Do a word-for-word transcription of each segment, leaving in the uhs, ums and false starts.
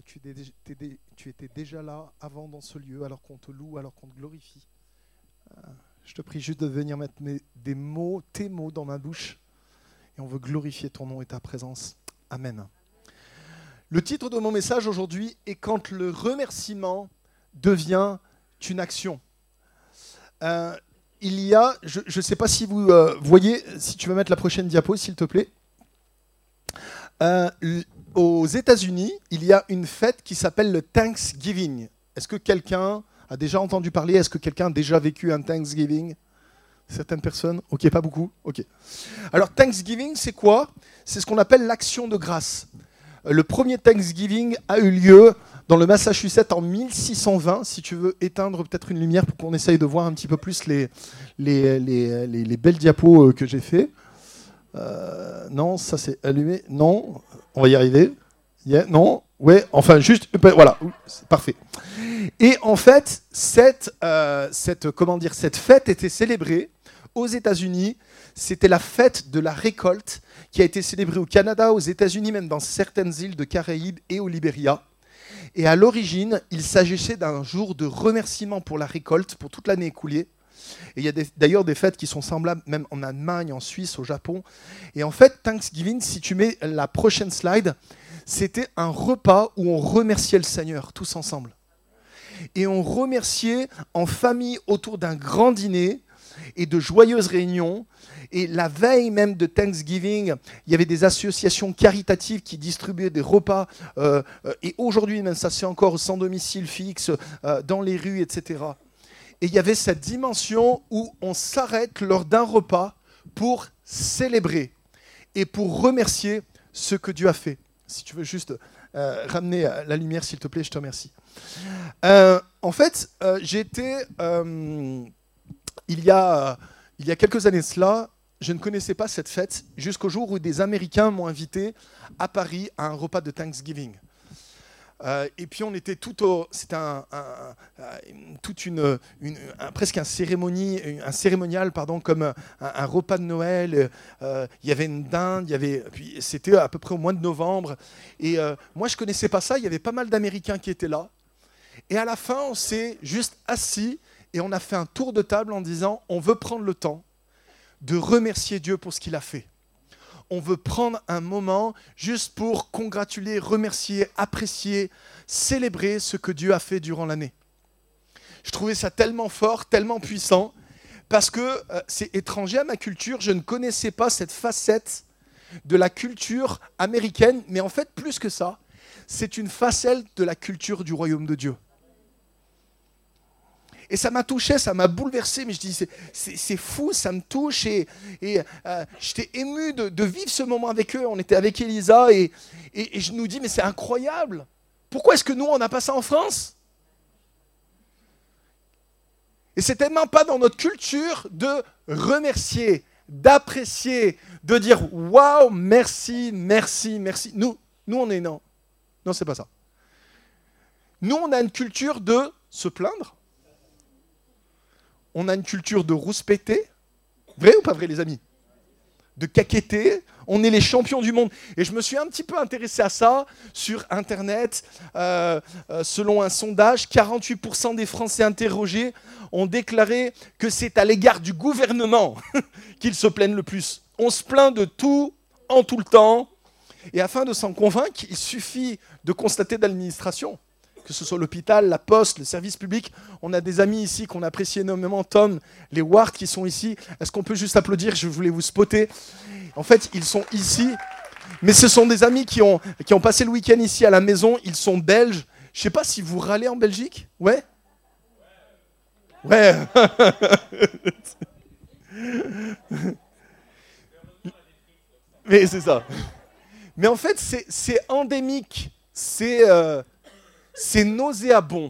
tu étais, tu étais déjà là avant dans ce lieu, alors qu'on te loue, alors qu'on te glorifie. Je te prie juste de venir mettre mes, des mots, tes mots dans ma bouche. Et on veut glorifier ton nom et ta présence. Amen. Le titre de mon message aujourd'hui est « Quand le remerciement devient une action ». Euh, il y a, je ne sais pas si vous euh, voyez, si tu veux mettre la prochaine diapo, s'il te plaît. Euh, aux États-Unis, il y a une fête qui s'appelle le Thanksgiving. Est-ce que quelqu'un a déjà entendu parler? Est-ce que quelqu'un a déjà vécu un Thanksgiving? Certaines personnes? Ok, pas beaucoup. Ok. Alors, Thanksgiving, c'est quoi? C'est ce qu'on appelle l'action de grâce. Le premier Thanksgiving a eu lieu dans le Massachusetts en mille six cent vingt. Si tu veux éteindre peut-être une lumière pour qu'on essaye de voir un petit peu plus les, les, les, les, les belles diapos que j'ai fait. Euh, non, ça c'est allumé. Non, on va y arriver. Yeah, non, ouais, enfin juste, voilà, c'est parfait. Et en fait, cette, euh, cette, comment dire, cette fête était célébrée aux États-Unis. C'était la fête de la récolte qui a été célébrée au Canada, aux États-Unis, même dans certaines îles de Caraïbes et au Libéria. Et à l'origine, il s'agissait d'un jour de remerciement pour la récolte, pour toute l'année écoulée. Et il y a des, d'ailleurs des fêtes qui sont semblables, même en Allemagne, en Suisse, au Japon. Et en fait, Thanksgiving, si tu mets la prochaine slide, c'était un repas où on remerciait le Seigneur, tous ensemble. Et on remerciait en famille autour d'un grand dîner et de joyeuses réunions. Et la veille même de Thanksgiving, il y avait des associations caritatives qui distribuaient des repas. Euh, et aujourd'hui, même ça c'est encore sans domicile fixe, euh, dans les rues, et cetera. Et il y avait cette dimension où on s'arrête lors d'un repas pour célébrer et pour remercier ce que Dieu a fait. Si tu veux juste euh, ramener la lumière, s'il te plaît, je te remercie. Euh, en fait, euh, j'ai été, euh, il, y a, il y a quelques années de cela, je ne connaissais pas cette fête jusqu'au jour où des Américains m'ont invité à Paris à un repas de Thanksgiving. Euh, et puis on était tout au, c'était un, un, un, toute une, une un, presque un cérémonie, un cérémonial pardon, comme un, un repas de Noël. Euh, il y avait une dinde, il y avait, puis c'était à peu près au mois de novembre. Et euh, moi je connaissais pas ça. Il y avait pas mal d'Américains qui étaient là. Et à la fin on s'est juste assis et on a fait un tour de table en disant on veut prendre le temps de remercier Dieu pour ce qu'il a fait. On veut prendre un moment juste pour congratuler, remercier, apprécier, célébrer ce que Dieu a fait durant l'année. Je trouvais ça tellement fort, tellement puissant, parce que euh, c'est étranger à ma culture. Je ne connaissais pas cette facette de la culture américaine, mais en fait, plus que ça, c'est une facette de la culture du royaume de Dieu. Et ça m'a touché, ça m'a bouleversé, mais je dis, c'est, c'est, c'est fou, ça me touche. Et, et euh, j'étais ému de, de vivre ce moment avec eux. On était avec Elisa et, et, et je nous dis, mais c'est incroyable. Pourquoi est-ce que nous, on n'a pas ça en France? Et c'est tellement pas dans notre culture de remercier, d'apprécier, de dire, waouh, merci, merci, merci. Nous, nous, on est non. Non, c'est pas ça. Nous, on a une culture de se plaindre. On a une culture de rouspéter. Vrai ou pas vrai, les amis? De caqueter. On est les champions du monde. Et je me suis un petit peu intéressé à ça sur Internet. Euh, euh, selon un sondage, quarante-huit pour cent des Français interrogés ont déclaré que c'est à l'égard du gouvernement qu'ils se plaignent le plus. On se plaint de tout, en tout le temps. Et afin de s'en convaincre, il suffit de constater dans l'administration, que ce soit l'hôpital, la poste, le service public. On a des amis ici qu'on apprécie énormément, Tom, les Ward qui sont ici. Est-ce qu'on peut juste applaudir? Je voulais vous spotter. En fait, ils sont ici, mais ce sont des amis qui ont, qui ont passé le week-end ici à la maison. Ils sont belges. Je ne sais pas si vous râlez en Belgique. Ouais? Ouais. Mais c'est ça. Mais en fait, c'est, c'est endémique. C'est... Euh, C'est nauséabond.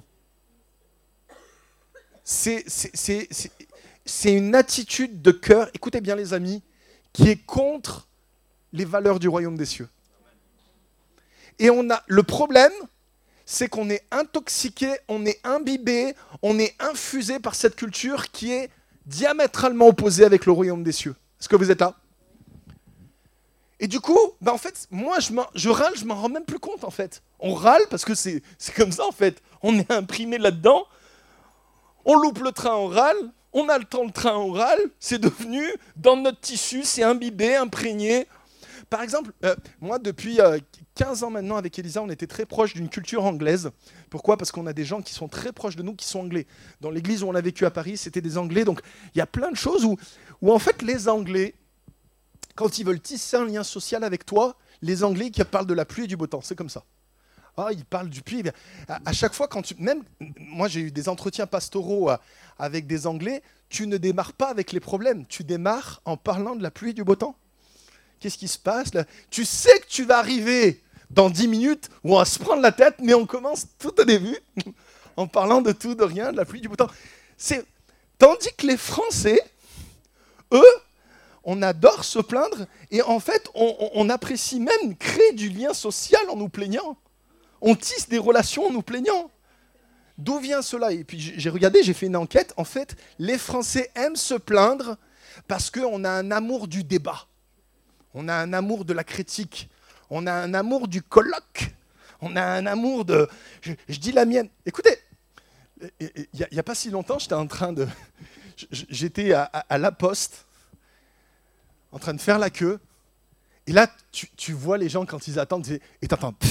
C'est, c'est, c'est, c'est, c'est une attitude de cœur, écoutez bien les amis, qui est contre les valeurs du royaume des cieux. Et on a, le problème, c'est qu'on est intoxiqué, on est imbibé, on est infusé par cette culture qui est diamétralement opposée avec le royaume des cieux. Est-ce que vous êtes là? Et du coup, bah en fait, moi, je, je râle, je m'en rends même plus compte, en fait. On râle parce que c'est, c'est comme ça, en fait. On est imprimé là-dedans. On loupe le train, on râle. On a le temps, le train, on râle. C'est devenu, dans notre tissu, c'est imbibé, imprégné. Par exemple, euh, moi, depuis euh, quinze ans maintenant, avec Elisa, on était très proche d'une culture anglaise. Pourquoi ? Parce qu'on a des gens qui sont très proches de nous, qui sont anglais. Dans l'église où on a vécu à Paris, c'était des Anglais. Donc, il y a plein de choses où, où en fait, les Anglais... Quand ils veulent tisser un lien social avec toi, les Anglais qui parlent de la pluie et du beau temps, c'est comme ça. Ah, ils parlent du pluie. À, à chaque fois, quand tu, même moi, j'ai eu des entretiens pastoraux à, avec des Anglais. Tu ne démarres pas avec les problèmes. Tu démarres en parlant de la pluie et du beau temps. Qu'est-ce qui se passe là ? Tu sais que tu vas arriver dans dix minutes où on va se prendre la tête, mais on commence tout au début en parlant de tout, de rien, de la pluie, du beau temps. C'est tandis que les Français, eux. On adore se plaindre et en fait, on, on, on apprécie même créer du lien social en nous plaignant. On tisse des relations en nous plaignant. D'où vient cela ? Et puis j'ai regardé, j'ai fait une enquête. En fait, les Français aiment se plaindre parce qu'on a un amour du débat. On a un amour de la critique. On a un amour du colloque. On a un amour de... Je, je dis la mienne. Écoutez, il n'y a, a pas si longtemps, j'étais en train de... J'étais à, à, à La Poste, en train de faire la queue, et là, tu, tu vois les gens quand ils attendent, et t'entends... Tu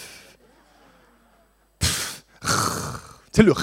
sais, le...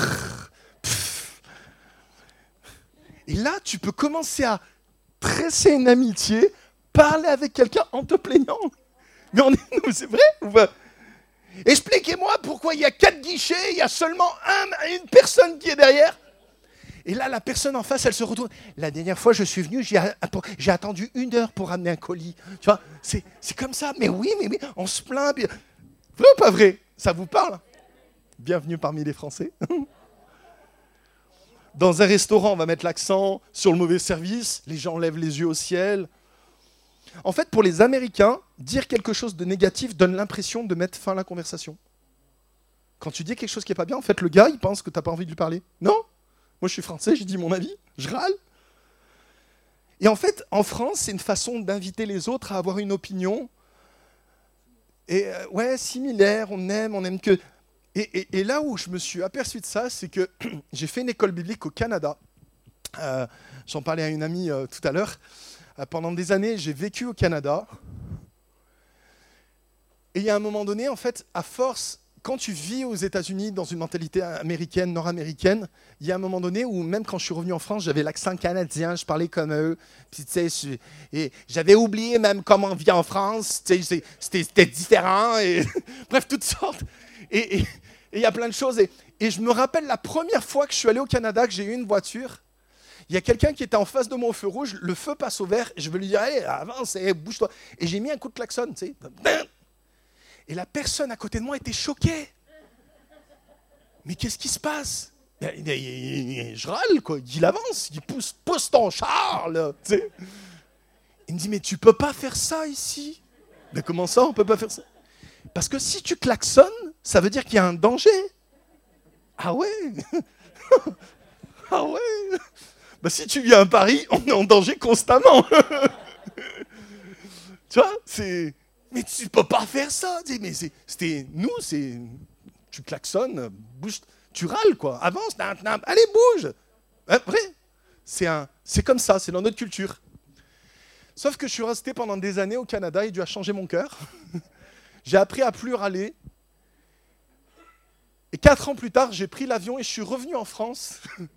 Et là, tu peux commencer à tresser une amitié, parler avec quelqu'un en te plaignant. Mais on est... c'est vrai ou pas ? Expliquez-moi pourquoi il y a quatre guichets, il y a seulement un, une personne qui est derrière. Et là, la personne en face, elle se retourne. La dernière fois, je suis venu, j'ai, j'ai attendu une heure pour amener un colis. Tu vois, c'est, c'est comme ça. Mais oui, mais oui, on se plaint. Vrai ou pas vrai ? Ça vous parle ? Bienvenue parmi les Français. Dans un restaurant, on va mettre l'accent sur le mauvais service. Les gens lèvent les yeux au ciel. En fait, pour les Américains, dire quelque chose de négatif donne l'impression de mettre fin à la conversation. Quand tu dis quelque chose qui n'est pas bien, en fait, le gars, il pense que tu n'as pas envie de lui parler. Non ? Moi, je suis français, je dis mon avis, je râle. Et en fait, en France, c'est une façon d'inviter les autres à avoir une opinion. Et euh, ouais, similaire, on aime, on aime que... Et, et, et là où je me suis aperçu de ça, c'est que j'ai fait une école biblique au Canada. Euh, j'en parlais à une amie euh, tout à l'heure. Euh, pendant des années, j'ai vécu au Canada. Et il y a un moment donné, en fait, à force... Quand tu vis aux États-Unis dans une mentalité américaine, nord-américaine, il y a un moment donné où même quand je suis revenu en France, j'avais l'accent canadien, je parlais comme eux. Puis, tu sais, et j'avais oublié même comment on vit en France. Tu sais, c'était, c'était différent. Et bref, toutes sortes. Et il y a plein de choses. Et, et je me rappelle la première fois que je suis allé au Canada, que j'ai eu une voiture. Il y a quelqu'un qui était en face de moi au feu rouge. Le feu passe au vert. Et je veux lui dire, allez, avance, hey, bouge-toi. Et j'ai mis un coup de klaxon, tu sais. Et la personne à côté de moi était choquée. Mais qu'est-ce qui se passe ? Je râle, quoi. Il avance, il pousse, pousse ton char, là. Tu sais. Il me dit, mais tu peux pas faire ça ici. Mais comment ça, on peut pas faire ça ? Parce que si tu klaxonnes, ça veut dire qu'il y a un danger. Ah ouais ? Ah ouais ? Bah si tu viens à Paris, on est en danger constamment. Tu vois, c'est... Mais tu peux pas faire ça. Mais c'est, c'était nous, c'est tu klaxonnes, bouge, tu râles quoi. Avance, nan, nan, allez bouge. Hein, vrai. C'est un, c'est comme ça, c'est dans notre culture. Sauf que je suis resté pendant des années au Canada et Dieu a changé mon cœur. J'ai appris à plus râler. Et quatre ans plus tard, j'ai pris l'avion et je suis revenu en France.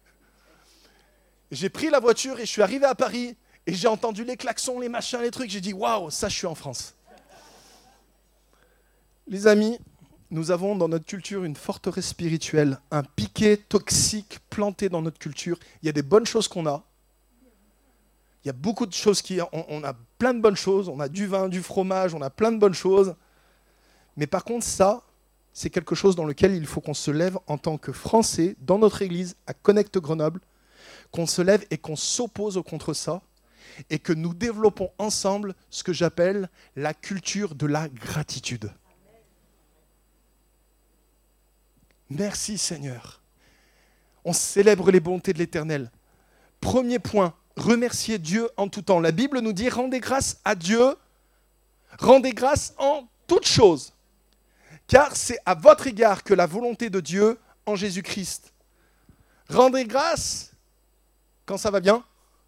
J'ai pris la voiture et je suis arrivé à Paris et j'ai entendu les klaxons, les machins, les trucs. J'ai dit waouh, ça je suis en France. Les amis, nous avons dans notre culture une forteresse spirituelle, un piquet toxique planté dans notre culture. Il y a des bonnes choses qu'on a. Il y a beaucoup de choses qui... On, on a plein de bonnes choses. On a du vin, du fromage, on a plein de bonnes choses. Mais par contre, ça, c'est quelque chose dans lequel il faut qu'on se lève en tant que Français, dans notre église, à Connect Grenoble, qu'on se lève et qu'on s'oppose contre ça, et que nous développons ensemble ce que j'appelle la culture de la gratitude. Merci Seigneur. On célèbre les bontés de l'Éternel. Premier point, remercier Dieu en tout temps. La Bible nous dit, rendez grâce à Dieu Rendez grâce en toutes choses, car c'est à votre égard que la volonté de Dieu en Jésus-Christ. Rendez grâce quand ça va bien.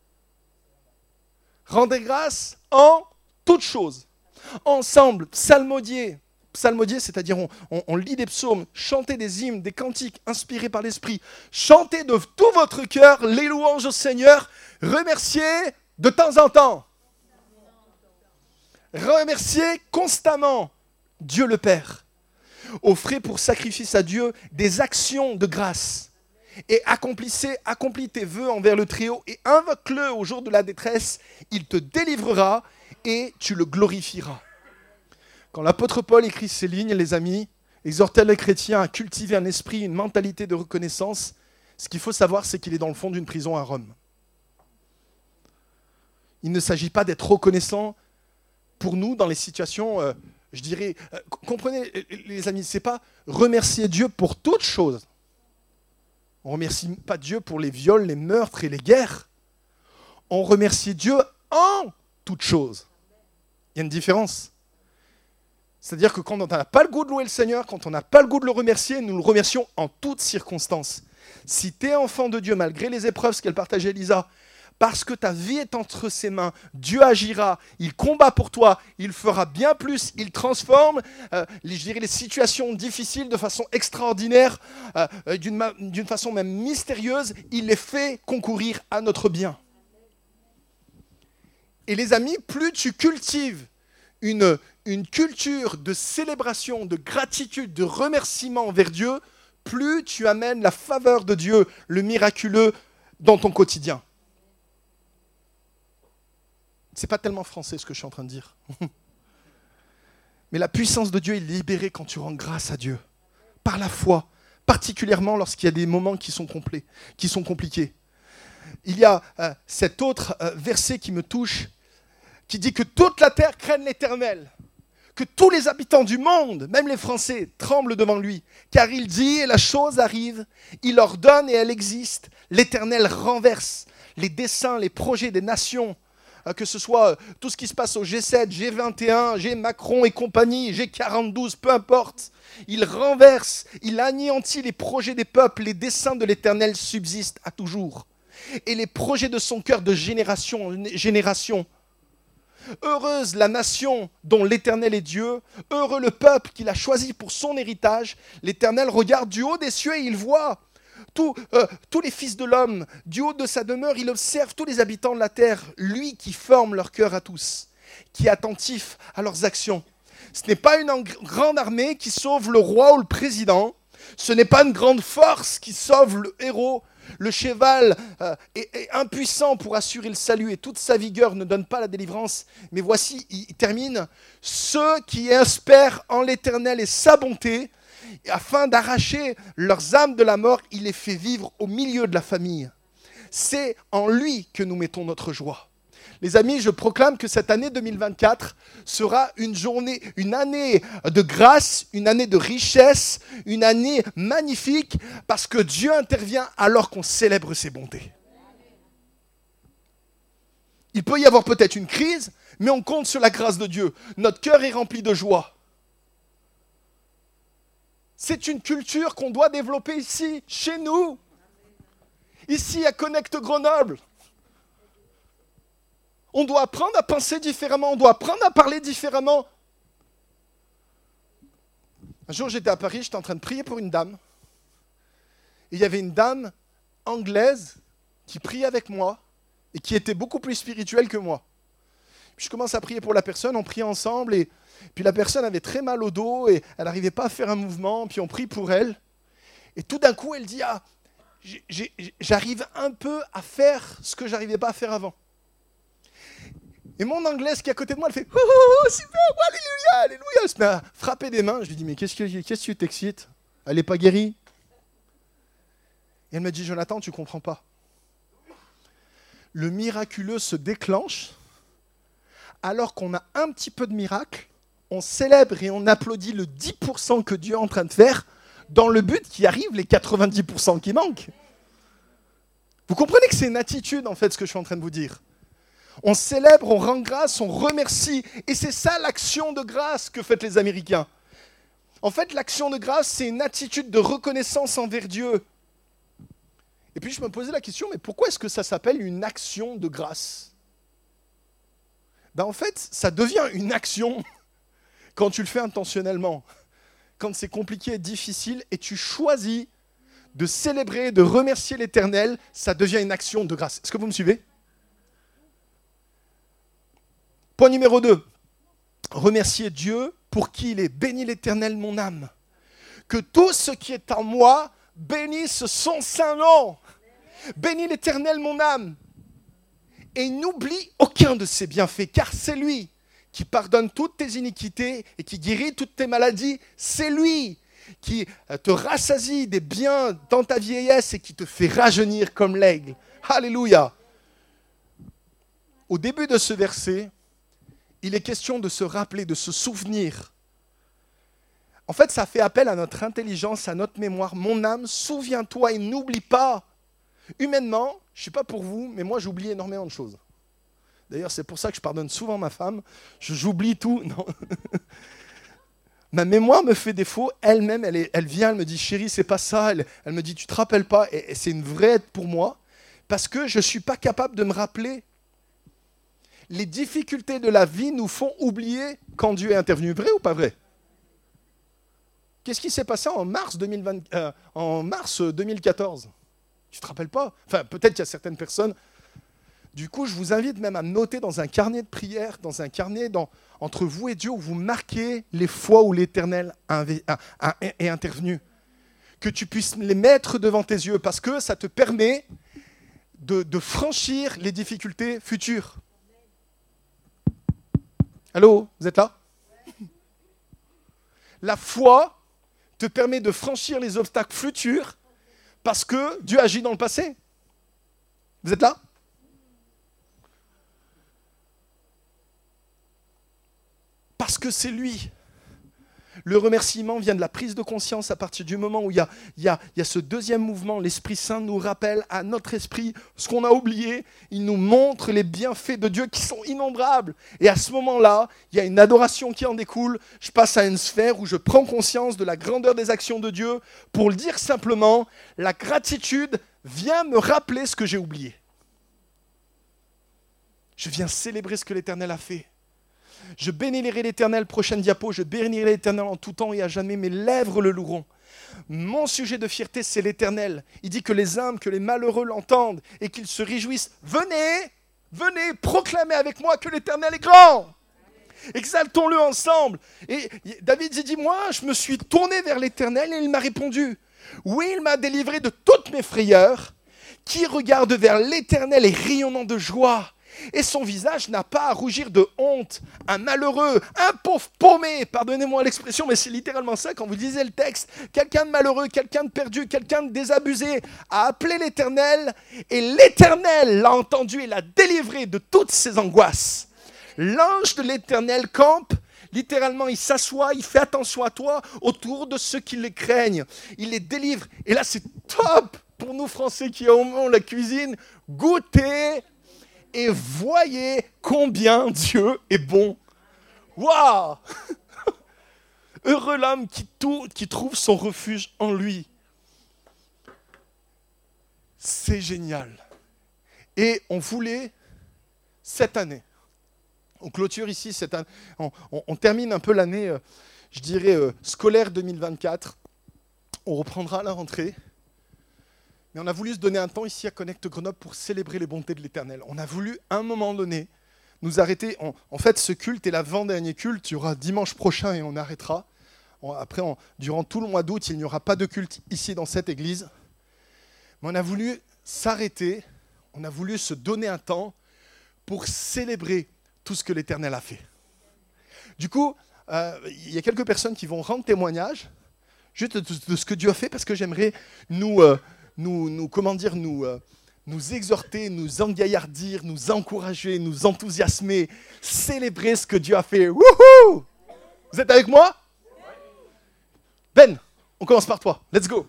Rendez grâce en toutes choses. Ensemble, psalmodier. Psalmodier, c'est-à-dire on, on, on lit des psaumes, chantez des hymnes, des cantiques inspirés par l'Esprit. Chantez de tout votre cœur les louanges au Seigneur. Remerciez de temps en temps. Remerciez constamment Dieu le Père. Offrez pour sacrifice à Dieu des actions de grâce. Et accomplissez, accomplis tes vœux envers le Très-Haut et invoque-le au jour de la détresse. Il te délivrera et tu le glorifieras. Quand l'apôtre Paul écrit ces lignes, les amis, exhortait les chrétiens à cultiver un esprit, une mentalité de reconnaissance. Ce qu'il faut savoir, c'est qu'il est dans le fond d'une prison à Rome. Il ne s'agit pas d'être reconnaissant pour nous dans les situations, euh, je dirais, euh, comprenez les amis, ce n'est pas remercier Dieu pour toutes choses. On ne remercie pas Dieu pour les viols, les meurtres et les guerres. On remercie Dieu en toutes choses. Il y a une différence. C'est-à-dire que quand on n'a pas le goût de louer le Seigneur, quand on n'a pas le goût de le remercier, nous le remercions en toutes circonstances. Si tu es enfant de Dieu, malgré les épreuves, ce qu'elle partageait Elisa, parce que ta vie est entre ses mains, Dieu agira, il combat pour toi, il fera bien plus, il transforme euh, les, je dirais, les situations difficiles de façon extraordinaire, euh, d'une, ma- d'une façon même mystérieuse, il les fait concourir à notre bien. Et les amis, plus tu cultives une, une culture de célébration, de gratitude, de remerciement envers Dieu, plus tu amènes la faveur de Dieu, le miraculeux, dans ton quotidien. C'est pas tellement français ce que je suis en train de dire. Mais la puissance de Dieu est libérée quand tu rends grâce à Dieu. Par la foi, particulièrement lorsqu'il y a des moments qui sont complets, qui sont compliqués. Il y a euh, cet autre euh, verset qui me touche, qui dit que toute la terre craigne l'Éternel, que tous les habitants du monde, même les Français, tremblent devant lui, car il dit et la chose arrive, il ordonne et elle existe, l'Éternel renverse les desseins, les projets des nations, que ce soit tout ce qui se passe au G sept, G vingt et un, G Macron et compagnie, G quarante-deux, peu importe. Il renverse, il anéantit les projets des peuples, les desseins de l'Éternel subsistent à toujours. Et les projets de son cœur de génération en génération. Heureuse la nation dont l'Éternel est Dieu, heureux le peuple qu'il a choisi pour son héritage. L'Éternel regarde du haut des cieux et il voit Tout, euh, tous les fils de l'homme, du haut de sa demeure, il observe tous les habitants de la terre, lui qui forme leur cœur à tous, qui est attentif à leurs actions. Ce n'est pas une en- grande armée qui sauve le roi ou le président, ce n'est pas une grande force qui sauve le héros. Le cheval euh, est, est impuissant pour assurer le salut et toute sa vigueur ne donne pas la délivrance. Mais voici, il termine, ceux qui espèrent en l'Éternel et sa bonté, et afin d'arracher leurs âmes de la mort, il les fait vivre au milieu de la famille. C'est en lui que nous mettons notre joie. Les amis, je proclame que cette année deux mille vingt-quatre sera une journée, une année de grâce, une année de richesse, une année magnifique, parce que Dieu intervient alors qu'on célèbre ses bontés. Il peut y avoir peut-être une crise, mais on compte sur la grâce de Dieu. Notre cœur est rempli de joie. C'est une culture qu'on doit développer ici, chez nous. Ici, à Connect Grenoble. On doit apprendre à penser différemment, on doit apprendre à parler différemment. Un jour, j'étais à Paris, j'étais en train de prier pour une dame. Et il y avait une dame anglaise qui priait avec moi et qui était beaucoup plus spirituelle que moi. Puis je commence à prier pour la personne, on prie ensemble et puis la personne avait très mal au dos et elle n'arrivait pas à faire un mouvement, puis on prie pour elle. Et tout d'un coup, elle dit « Ah, j'ai, j'ai, j'arrive un peu à faire ce que je n'arrivais pas à faire avant. » Et mon anglaise qui est à côté de moi, elle fait « Oh, oh, oh, super, oh, alléluia, alléluia !» Elle se met à frapper des mains. Je lui dis « Mais qu'est-ce que, qu'est-ce que tu t'excites? Elle n'est pas guérie ?» Et elle me dit « Jonathan, tu ne comprends pas. Le miraculeux se déclenche alors qu'on a un petit peu de miracle, on célèbre et on applaudit le dix pour cent que Dieu est en train de faire dans le but qu'il arrive les quatre-vingt-dix pour cent qui manquent. » Vous comprenez que c'est une attitude, en fait, ce que je suis en train de vous dire. On célèbre, on rend grâce, on remercie. Et c'est ça l'action de grâce que font les Américains. En fait, l'action de grâce, c'est une attitude de reconnaissance envers Dieu. Et puis je me posais la question, mais pourquoi est-ce que ça s'appelle une action de grâce ? Ben en fait, ça devient une action quand tu le fais intentionnellement. Quand c'est compliqué et difficile et tu choisis de célébrer, de remercier l'Éternel, ça devient une action de grâce. Est-ce que vous me suivez ? Point numéro deux. Remercier Dieu pour qui il est. Bénis l'Éternel, mon âme. Que tout ce qui est en moi bénisse son saint nom. Bénis l'Éternel, mon âme. Et n'oublie aucun de ses bienfaits, car c'est lui qui pardonne toutes tes iniquités et qui guérit toutes tes maladies. C'est lui qui te rassasie des biens dans ta vieillesse et qui te fait rajeunir comme l'aigle. Alléluia. Au début de ce verset, il est question de se rappeler, de se souvenir. En fait, ça fait appel à notre intelligence, à notre mémoire. Mon âme, souviens-toi et n'oublie pas. Humainement, je ne sais pas pour vous, mais moi j'oublie énormément de choses. D'ailleurs, c'est pour ça que je pardonne souvent ma femme. Je, j'oublie tout. Non. Ma mémoire me fait défaut. Elle-même, elle, est, elle vient, elle me dit, chérie, c'est pas ça. Elle, elle me dit, tu te rappelles pas. Et, et c'est une vraie aide pour moi. Parce que je ne suis pas capable de me rappeler. Les difficultés de la vie nous font oublier quand Dieu est intervenu. Vrai ou pas vrai ? Qu'est-ce qui s'est passé en mars, deux mille vingt, euh, en mars deux mille quatorze ? Tu ne te rappelles pas ? Enfin, peut-être qu'il y a certaines personnes. Du coup, je vous invite même à noter dans un carnet de prière, dans un carnet dans, entre vous et Dieu, où vous marquez les fois où l'Éternel est intervenu. Que tu puisses les mettre devant tes yeux, parce que ça te permet de, de franchir les difficultés futures. Allô, vous êtes là ? La foi te permet de franchir les obstacles futurs, parce que Dieu agit dans le passé. Vous êtes là ? Parce que c'est lui. Le remerciement vient de la prise de conscience à partir du moment où il y a, il y a, il y a ce deuxième mouvement. L'Esprit Saint nous rappelle à notre esprit ce qu'on a oublié. Il nous montre les bienfaits de Dieu qui sont innombrables. Et à ce moment-là, il y a une adoration qui en découle. Je passe à une sphère où je prends conscience de la grandeur des actions de Dieu. Pour le dire simplement, la gratitude vient me rappeler ce que j'ai oublié. Je viens célébrer ce que l'Éternel a fait. Je bénirai l'Éternel, prochaine diapo, je bénirai l'Éternel en tout temps et à jamais, mes lèvres le loueront. Mon sujet de fierté, c'est l'Éternel. Il dit que les âmes, que les malheureux l'entendent et qu'ils se réjouissent. Venez, venez, proclamez avec moi que l'Éternel est grand. Exaltons-le ensemble. Et David dit, moi, je me suis tourné vers l'Éternel et il m'a répondu. Oui, il m'a délivré de toutes mes frayeurs. Qui regarde vers l'Éternel est rayonnant de joie. Et son visage n'a pas à rougir de honte. Un malheureux, un pauvre paumé, pardonnez-moi l'expression, mais c'est littéralement ça quand vous lisez le texte. Quelqu'un de malheureux, quelqu'un de perdu, quelqu'un de désabusé a appelé l'Éternel et l'Éternel l'a entendu et l'a délivré de toutes ses angoisses. L'ange de l'Éternel campe, littéralement il s'assoit, il fait attention à toi autour de ceux qui les craignent. Il les délivre. Et là c'est top pour nous Français qui aimons la cuisine. Goûtez et voyez combien Dieu est bon. Waouh! Heureux l'homme qui, tout, qui trouve son refuge en lui. C'est génial. Et on voulait, cette année, on clôture ici, cette année, on, on, on termine un peu l'année, euh, je dirais, euh, scolaire deux mille vingt-quatre. On reprendra à la rentrée. Mais on a voulu se donner un temps ici à Connect Grenoble pour célébrer les bontés de l'Éternel. On a voulu, à un moment donné, nous arrêter. En, en fait, ce culte est l'avant-dernier culte. Il y aura dimanche prochain et on arrêtera. On, après, on, durant tout le mois d'août, il n'y aura pas de culte ici dans cette église. Mais on a voulu s'arrêter. On a voulu se donner un temps pour célébrer tout ce que l'Éternel a fait. Du coup, euh, il y a quelques personnes qui vont rendre témoignage juste de, de ce que Dieu a fait, parce que j'aimerais nous... Euh, Nous, nous, comment dire, nous, euh, nous exhorter, nous engaillardir, nous encourager, nous enthousiasmer, célébrer ce que Dieu a fait. Wouhou! Vous êtes avec moi? Ben, on commence par toi. Let's go.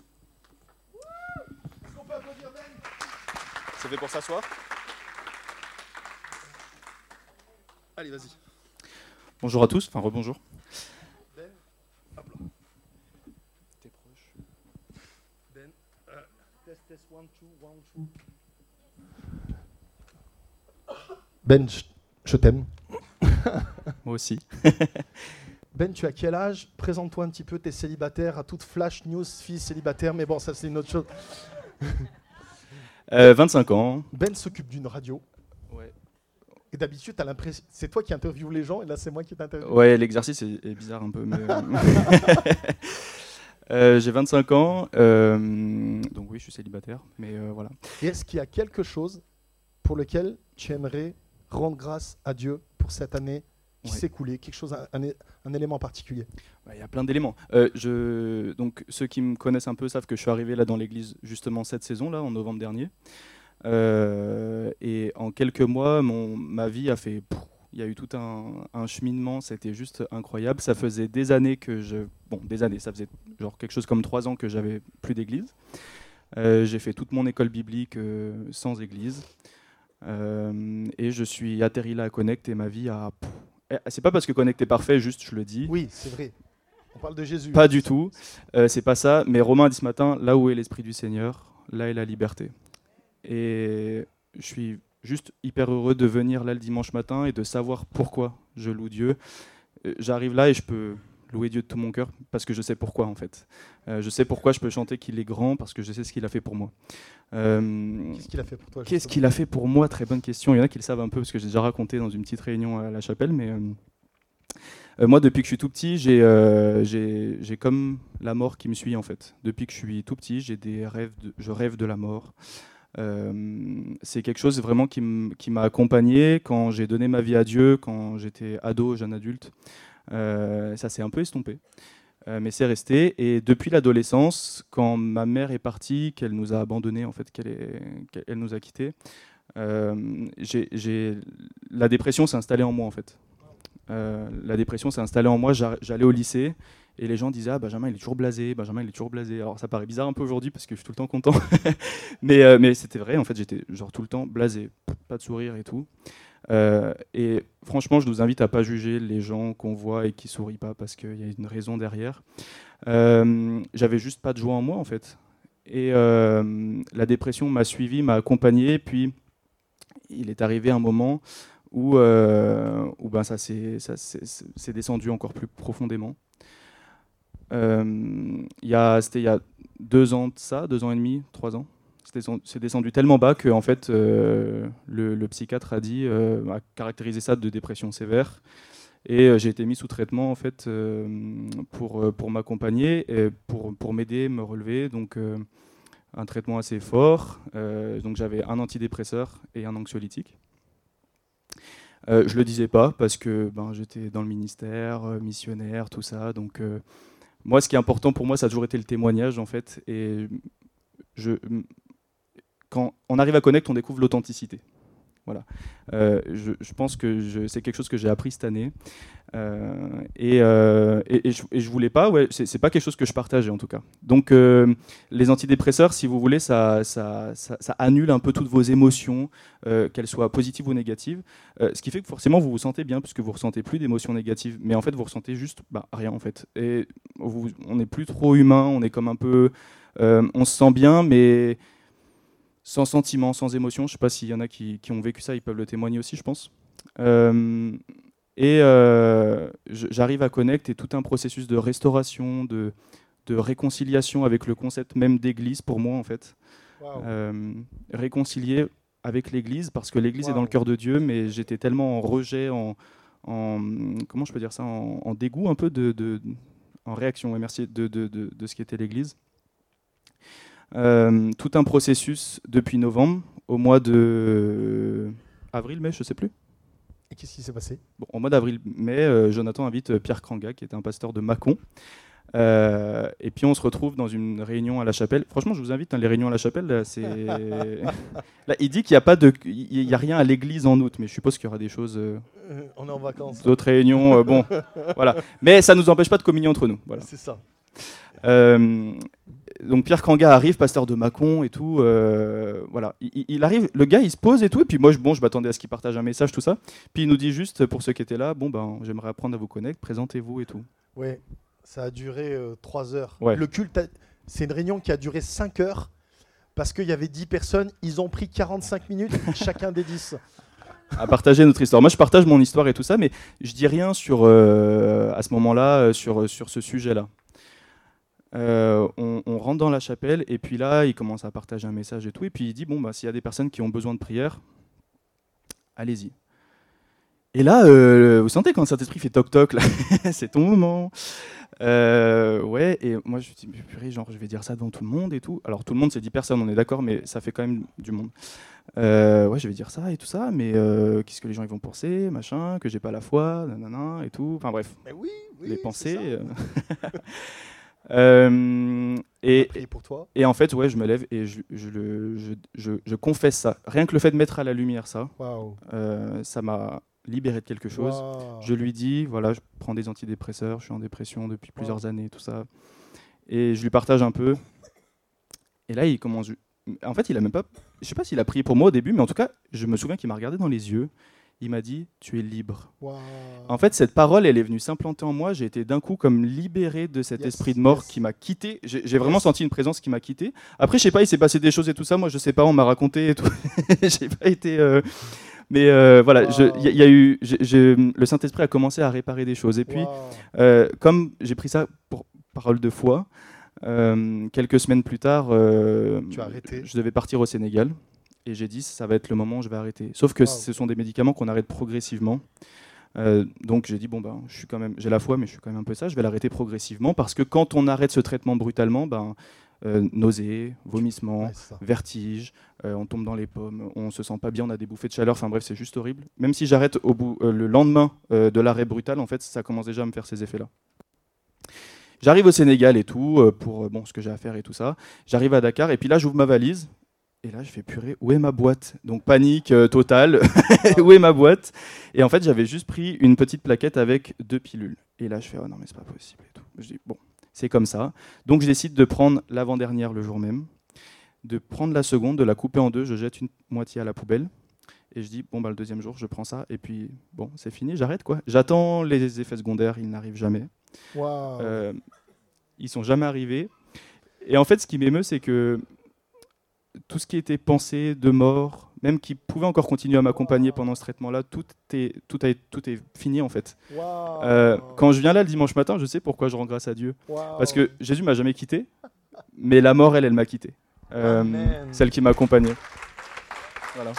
Est-ce qu'on peut applaudir Ben? Ça fait pour s'asseoir. Allez, vas-y. Bonjour à tous, enfin rebonjour. Ben, hop là. T'es proche. Ben, euh, test, test, one, two, one, two. Ben, je, je t'aime. Moi aussi. Ben, tu as quel âge? Présente-toi un petit peu, t'es célibataire, à toute flash news, fille célibataire, mais bon, ça c'est une autre chose. euh, vingt-cinq ans. Ben s'occupe d'une radio. Ouais. Et d'habitude, t'as l'impression, c'est toi qui interviews les gens, et là c'est moi qui t'interviewe. Ouais, l'exercice est, est bizarre un peu, mais... euh, j'ai vingt-cinq ans, euh, donc oui, je suis célibataire, mais euh, voilà. Et est-ce qu'il y a quelque chose pour lequel tu aimerais rendre grâce à Dieu pour cette année qui Ouais. s'est écoulée, quelque chose, un, un, un élément particulier? Il ouais, y a plein d'éléments. Euh, je... Donc, ceux qui me connaissent un peu savent que je suis arrivé là dans l'église justement cette saison, là, en novembre dernier. Euh, et en quelques mois, mon, ma vie a fait... Il y a eu tout un, un cheminement, c'était juste incroyable. Ça faisait des années que je... Bon, des années, ça faisait genre quelque chose comme trois ans que j'avais plus d'église. Euh, j'ai fait toute mon école biblique euh, sans église. Euh, et je suis atterri là à Connect et ma vie a... C'est pas parce que Connect est parfait, juste je le dis. Oui, c'est vrai. On parle de Jésus. Pas du tout. Euh, c'est pas ça. Mais Romain a dit ce matin, là où est l'Esprit du Seigneur, là est la liberté. Et je suis juste hyper heureux de venir là le dimanche matin et de savoir pourquoi je loue Dieu. Euh, J'arrive là et je peux louer Dieu de tout mon cœur parce que je sais pourquoi en fait. Euh, je sais pourquoi je peux chanter qu'il est grand parce que je sais ce qu'il a fait pour moi. Euh, Qu'est-ce qu'il a fait pour toi? Qu'est-ce qu'il a fait pour moi? Très bonne question. Il y en a qui le savent un peu parce que j'ai déjà raconté dans une petite réunion à la chapelle, mais euh, euh, moi depuis que je suis tout petit, j'ai euh, j'ai j'ai comme la mort qui me suit en fait. Depuis que je suis tout petit, j'ai des rêves, de, je rêve de la mort. Euh, c'est quelque chose vraiment qui m'a accompagné quand j'ai donné ma vie à Dieu, quand j'étais ado, jeune adulte. Euh, ça s'est un peu estompé, euh, mais c'est resté. Et depuis l'adolescence, quand ma mère est partie, qu'elle nous a abandonnés, en fait, qu'elle est, qu'elle nous a quittés, euh, j'ai, j'ai... la dépression s'est installée en moi, en fait. Euh, la dépression s'est installée en moi. J'allais au lycée et les gens disaient ah Benjamin il est toujours blasé, Benjamin il est toujours blasé. Alors ça paraît bizarre un peu aujourd'hui parce que je suis tout le temps content, mais euh, mais c'était vrai en fait, j'étais genre tout le temps blasé, pas de sourire et tout. Euh, et franchement, je vous invite à pas juger les gens qu'on voit et qui sourient pas parce qu'il y a une raison derrière. Euh, j'avais juste pas de joie en moi en fait, et euh, la dépression m'a suivi, m'a accompagné. Puis il est arrivé un moment où, euh, où ben ça s'est ça s'est descendu encore plus profondément. Euh, il y a, c'était il y a deux ans de ça, deux ans et demi, trois ans. C'est descendu tellement bas que en fait, euh, le, le psychiatre a dit, euh, a caractérisé ça de dépression sévère. Et euh, j'ai été mis sous traitement en fait euh, pour pour m'accompagner, et pour pour m'aider, me relever. Donc euh, un traitement assez fort. Euh, donc j'avais un antidépresseur et un anxiolytique. Euh, je le disais pas parce que ben j'étais dans le ministère, euh, missionnaire, tout ça. Donc euh, moi, ce qui est important pour moi, ça a toujours été le témoignage en fait. Et je quand on arrive à Connect, on découvre l'authenticité. Voilà. Euh, je, je pense que c'est quelque chose que j'ai appris cette année. Euh, et, euh, et, et, je, et je voulais pas, ouais, c'est pas quelque chose que je partageais en tout cas. Donc euh, les antidépresseurs, si vous voulez, ça, ça, ça, ça annule un peu toutes vos émotions, euh, qu'elles soient positives ou négatives. Euh, ce qui fait que forcément vous vous sentez bien, puisque vous ressentez plus d'émotions négatives. Mais en fait, vous ressentez juste bah, rien en fait. Et vous, on n'est plus trop humain, on est comme un peu, euh, on se sent bien, mais sans sentiment, sans émotion. Je ne sais pas s'il y en a qui, qui ont vécu ça, ils peuvent le témoigner aussi, je pense. Euh, et euh, j'arrive à Connect et tout un processus de restauration, de, de réconciliation avec le concept même d'église pour moi, en fait. Wow. Euh, réconcilier avec l'église, parce que l'église Wow. est dans le cœur de Dieu, mais j'étais tellement en rejet, en, en comment je peux dire ça, en, en dégoût un peu, de, de, en réaction, ouais, merci, de, de, de, de ce qu'était l'église. Euh, tout un processus depuis novembre, au mois de avril, mai, je ne sais plus. Et qu'est-ce qui s'est passé? Bon, au mois d'avril-mai, euh, Jonathan invite Pierre Kranga, qui était un pasteur de Mâcon. Euh, et puis on se retrouve dans une réunion à la chapelle. Franchement, je vous invite, hein, les réunions à la chapelle, là, c'est... là, il dit qu'il n'y a, pas de... il y a rien à l'église en août, mais je suppose qu'il y aura des choses... Euh... Euh, on est en vacances. D'autres réunions, euh, bon, voilà. Mais ça ne nous empêche pas de communier entre nous. Voilà. C'est ça. Euh, donc Pierre Kanga arrive, pasteur de Mâcon et tout. Euh, voilà, il, il arrive, le gars il se pose et tout. Et puis moi, je, bon, je m'attendais à ce qu'il partage un message, tout ça. Puis il nous dit juste, pour ceux qui étaient là, bon ben, j'aimerais apprendre à vous connaître, présentez-vous et tout. Ouais, ça a duré euh, trois heures. Ouais. Le culte, a- c'est une réunion qui a duré cinq heures parce qu'il y avait dix personnes. Ils ont pris quarante-cinq minutes, chacun des dix. À partager notre histoire. Moi, je partage mon histoire et tout ça, mais je dis rien sur, euh, à ce moment-là euh, sur, sur ce sujet-là. Euh, on, on rentre dans la chapelle et puis là, il commence à partager un message et tout. Et puis il dit, bon, bah, s'il y a des personnes qui ont besoin de prière, allez-y. Et là, euh, vous sentez quand le Saint-Esprit fait toc-toc, là, c'est ton moment. Euh, ouais, et moi je me dis, purée, genre, je vais dire ça devant tout le monde et tout. Alors tout le monde, c'est dix personnes, on est d'accord, mais ça fait quand même du monde. Euh, ouais, je vais dire ça et tout ça, mais euh, qu'est-ce que les gens ils vont penser, machin, que j'ai pas la foi, nanana, et tout. Enfin bref, Mais oui, oui, les c'est pensées. ça. euh. Euh, On a et, prié pour toi. et en fait, ouais, je me lève et je, je, le- je, je, je confesse ça. Rien que le fait de mettre à la lumière ça, Waouh. euh, ça m'a libéré de quelque chose. Waouh. Je lui dis, voilà, je prends des antidépresseurs, je suis en dépression depuis plusieurs années, tout ça. Et je lui partage un peu. Et là, il commence. En fait, il a même pas. Je sais pas s'il a prié pour moi au début, mais en tout cas, je me souviens qu'il m'a regardé dans les yeux. Il m'a dit, tu es libre. Waouh. En fait, cette parole, elle est venue s'implanter en moi. J'ai été d'un coup comme libéré de cet Yes, esprit de mort yes. qui m'a quitté. J'ai j'ai vraiment Yes. senti une présence qui m'a quitté. Après, je sais pas, il s'est passé des choses et tout ça. Moi, je sais pas, on m'a raconté et tout. J'ai pas été. euh, Mais euh, voilà, Wow. je- il y, a- il y a eu. j'ai- j'ai- le Saint-Esprit a commencé à réparer des choses. Et puis, Waouh. euh, comme j'ai pris ça pour parole de foi, euh, quelques semaines plus tard, euh, Tu as arrêté. je devais partir au Sénégal. Et j'ai dit, ça va être le moment où je vais arrêter. Sauf que Wow. ce sont des médicaments qu'on arrête progressivement. Euh, donc j'ai dit, bon, ben, je suis quand même, j'ai la foi, mais je suis quand même un peu ça, je vais l'arrêter progressivement. Parce que quand on arrête ce traitement brutalement, ben, euh, nausées, vomissements, Ouais, c'est ça. vertige, euh, on tombe dans les pommes, on se sent pas bien, on a des bouffées de chaleur, enfin bref, c'est juste horrible. Même si j'arrête au bout, euh, le lendemain euh, de l'arrêt brutal, en fait, ça commence déjà à me faire ces effets-là. J'arrive au Sénégal et tout, euh, pour euh, bon, ce que j'ai à faire et tout ça. J'arrive à Dakar, et puis là, j'ouvre ma valise, et là, je fais purée, où est ma boîte? Donc panique euh, totale, où est ma boîte? Et en fait, j'avais juste pris une petite plaquette avec deux pilules. Et là, je fais, oh non, mais c'est pas possible et tout. Je dis, bon, c'est comme ça. Donc je décide de prendre l'avant-dernière le jour même, de prendre la seconde, de la couper en deux, je jette une moitié à la poubelle. Et je dis, bon, bah, le deuxième jour, je prends ça, et puis, bon, c'est fini, j'arrête, quoi. J'attends les effets secondaires, ils n'arrivent jamais. Waouh. Euh, ils sont jamais arrivés. Et en fait, ce qui m'émeut, c'est que tout ce qui était pensé de mort, même qui pouvait encore continuer à m'accompagner pendant ce traitement-là, tout est, tout, a, tout est fini, en fait. Waouh. Euh, quand je viens là le dimanche matin, je sais pourquoi je rends grâce à Dieu. Waouh. Parce que Jésus m'a jamais quitté, mais la mort, elle, elle m'a quitté. Euh, Amen. celle qui m'accompagnait. Voilà.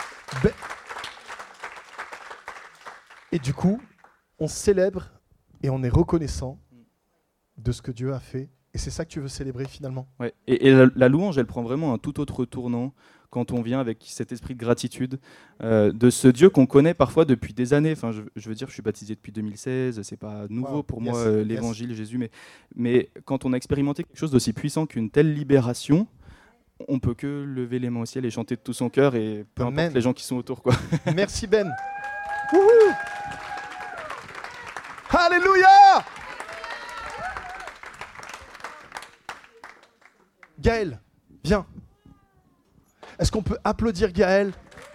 Et du coup, on célèbre et on est reconnaissant de ce que Dieu a fait. Et c'est ça que tu veux célébrer finalement. Ouais. Et, et la, la louange, elle prend vraiment un tout autre tournant quand on vient avec cet esprit de gratitude euh, de ce Dieu qu'on connaît parfois depuis des années. Enfin, je, je veux dire, je suis baptisé depuis deux mille seize, c'est pas nouveau Wow. pour Yes. moi euh, Yes. l'évangile, Jésus, mais, mais quand on a expérimenté quelque chose d'aussi puissant qu'une telle libération, on peut que lever les mains au ciel et chanter de tout son cœur, et peu Amen. importe les gens qui sont autour, quoi. Merci Ben. Wouhou. Alléluia. Gaël, viens. Est-ce qu'on peut applaudir Gaël?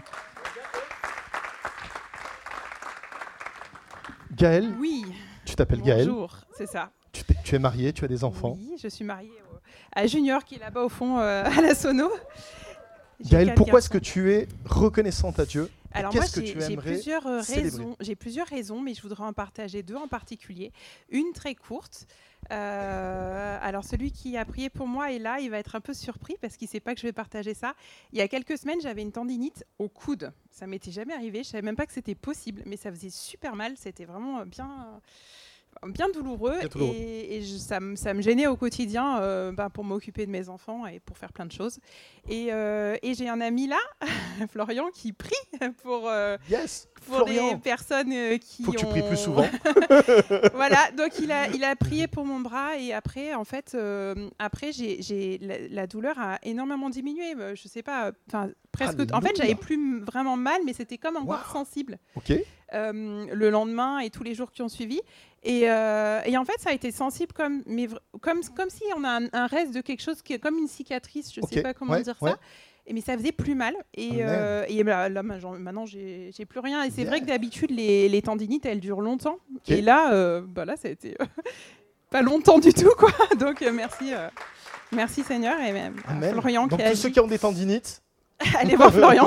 Gaël, Oui. tu t'appelles Gaël, Bonjour, c'est ça. tu, t'es- tu es mariée, tu as des enfants. Oui, je suis mariée au- à Junior qui est là-bas au fond euh, à la sono. J'ai Gaël, quatre pourquoi est-ce que garçons. tu es reconnaissante à Dieu? Et Alors moi, qu'est-ce que j'ai tu j'ai aimerais plusieurs euh, célébrer? raisons. J'ai plusieurs raisons, mais je voudrais en partager deux en particulier. Une très courte. Euh, alors celui qui a prié pour moi est là, il va être un peu surpris parce qu'il ne sait pas que je vais partager ça. Il y a quelques semaines, j'avais une tendinite au coude. Ça m'était jamais arrivé. Je savais même pas que c'était possible, mais ça faisait super mal. C'était vraiment bien. bien douloureux, Bien douloureux. et, et je- ça, me- ça me gênait au quotidien euh, bah, pour m'occuper de mes enfants et pour faire plein de choses. Et, euh, et j'ai un ami là, Florian, qui prie pour, euh, Yes, pour Florian. les personnes euh, qui Faut que tu ont... pries plus souvent. Voilà, donc il a, il a prié pour mon bras, et après, en fait, euh, après j'ai, j'ai, la, la douleur a énormément diminué. Euh, Je sais pas, enfin presque. En fait, Alléluia. j'avais plus m- vraiment mal, mais c'était comme encore Wow. sensible. Ok. euh, le lendemain et tous les jours qui ont suivi. Et, euh, et en fait, ça a été sensible comme, mais vr- comme, comme si on a un, un reste de quelque chose qui est comme une cicatrice, je ne Ok, sais pas comment ouais, dire ouais. ça. Et, mais ça faisait plus mal. Et, Ah, euh, et là, là, maintenant, j'ai j'ai plus rien. Et c'est Yeah. vrai que d'habitude, les, les tendinites, elles durent longtemps. Ok. Et là, euh, bah là, ça a été euh, pas longtemps du tout, quoi. Donc, euh, merci, euh, merci Seigneur. Et même à Amen. Florian Donc qui a tous ceux agi. qui ont des tendinites, Allez voir Florian.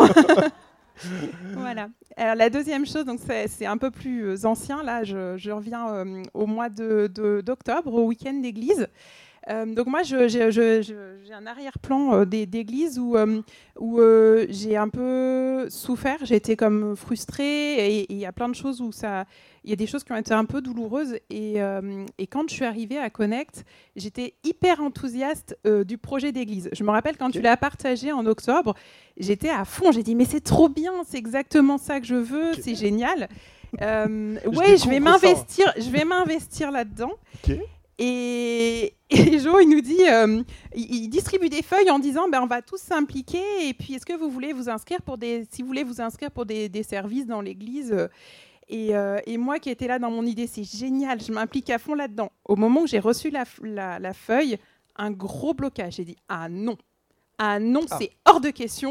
Voilà. Alors, la deuxième chose, donc c'est c'est un peu plus euh, ancien. Là, je, je reviens euh, au mois de- de- d'octobre, au week-end d'église. Euh, donc moi, je- je- je- je- j'ai un arrière-plan euh, des- d'église où, euh, où euh, j'ai un peu souffert. J'ai été comme frustrée et et il y a plein de choses où ça, il y a des choses qui ont été un peu douloureuses. Et, euh, et quand je suis arrivée à Connect, j'étais hyper enthousiaste euh, du projet d'église. Je me rappelle quand Ok. tu l'as partagé en octobre, j'étais à fond. J'ai dit mais c'est trop bien, c'est exactement ça que je veux, Ok. c'est génial. Euh, Je ouais, je vais découvre ça. m'investir, je vais m'investir là-dedans. Ok. Et, et Jo, il nous dit, euh, il, il distribue des feuilles en disant, ben, on va tous s'impliquer. Et puis, est-ce que vous voulez vous inscrire pour des, si vous voulez vous inscrire pour des, des services dans l'église euh, et, euh, et moi qui étais là dans mon idée, c'est génial, je m'implique à fond là-dedans. Au moment où j'ai reçu la, f- la, la feuille, un gros blocage. J'ai dit, ah non. Ah non, Ah. c'est hors de question.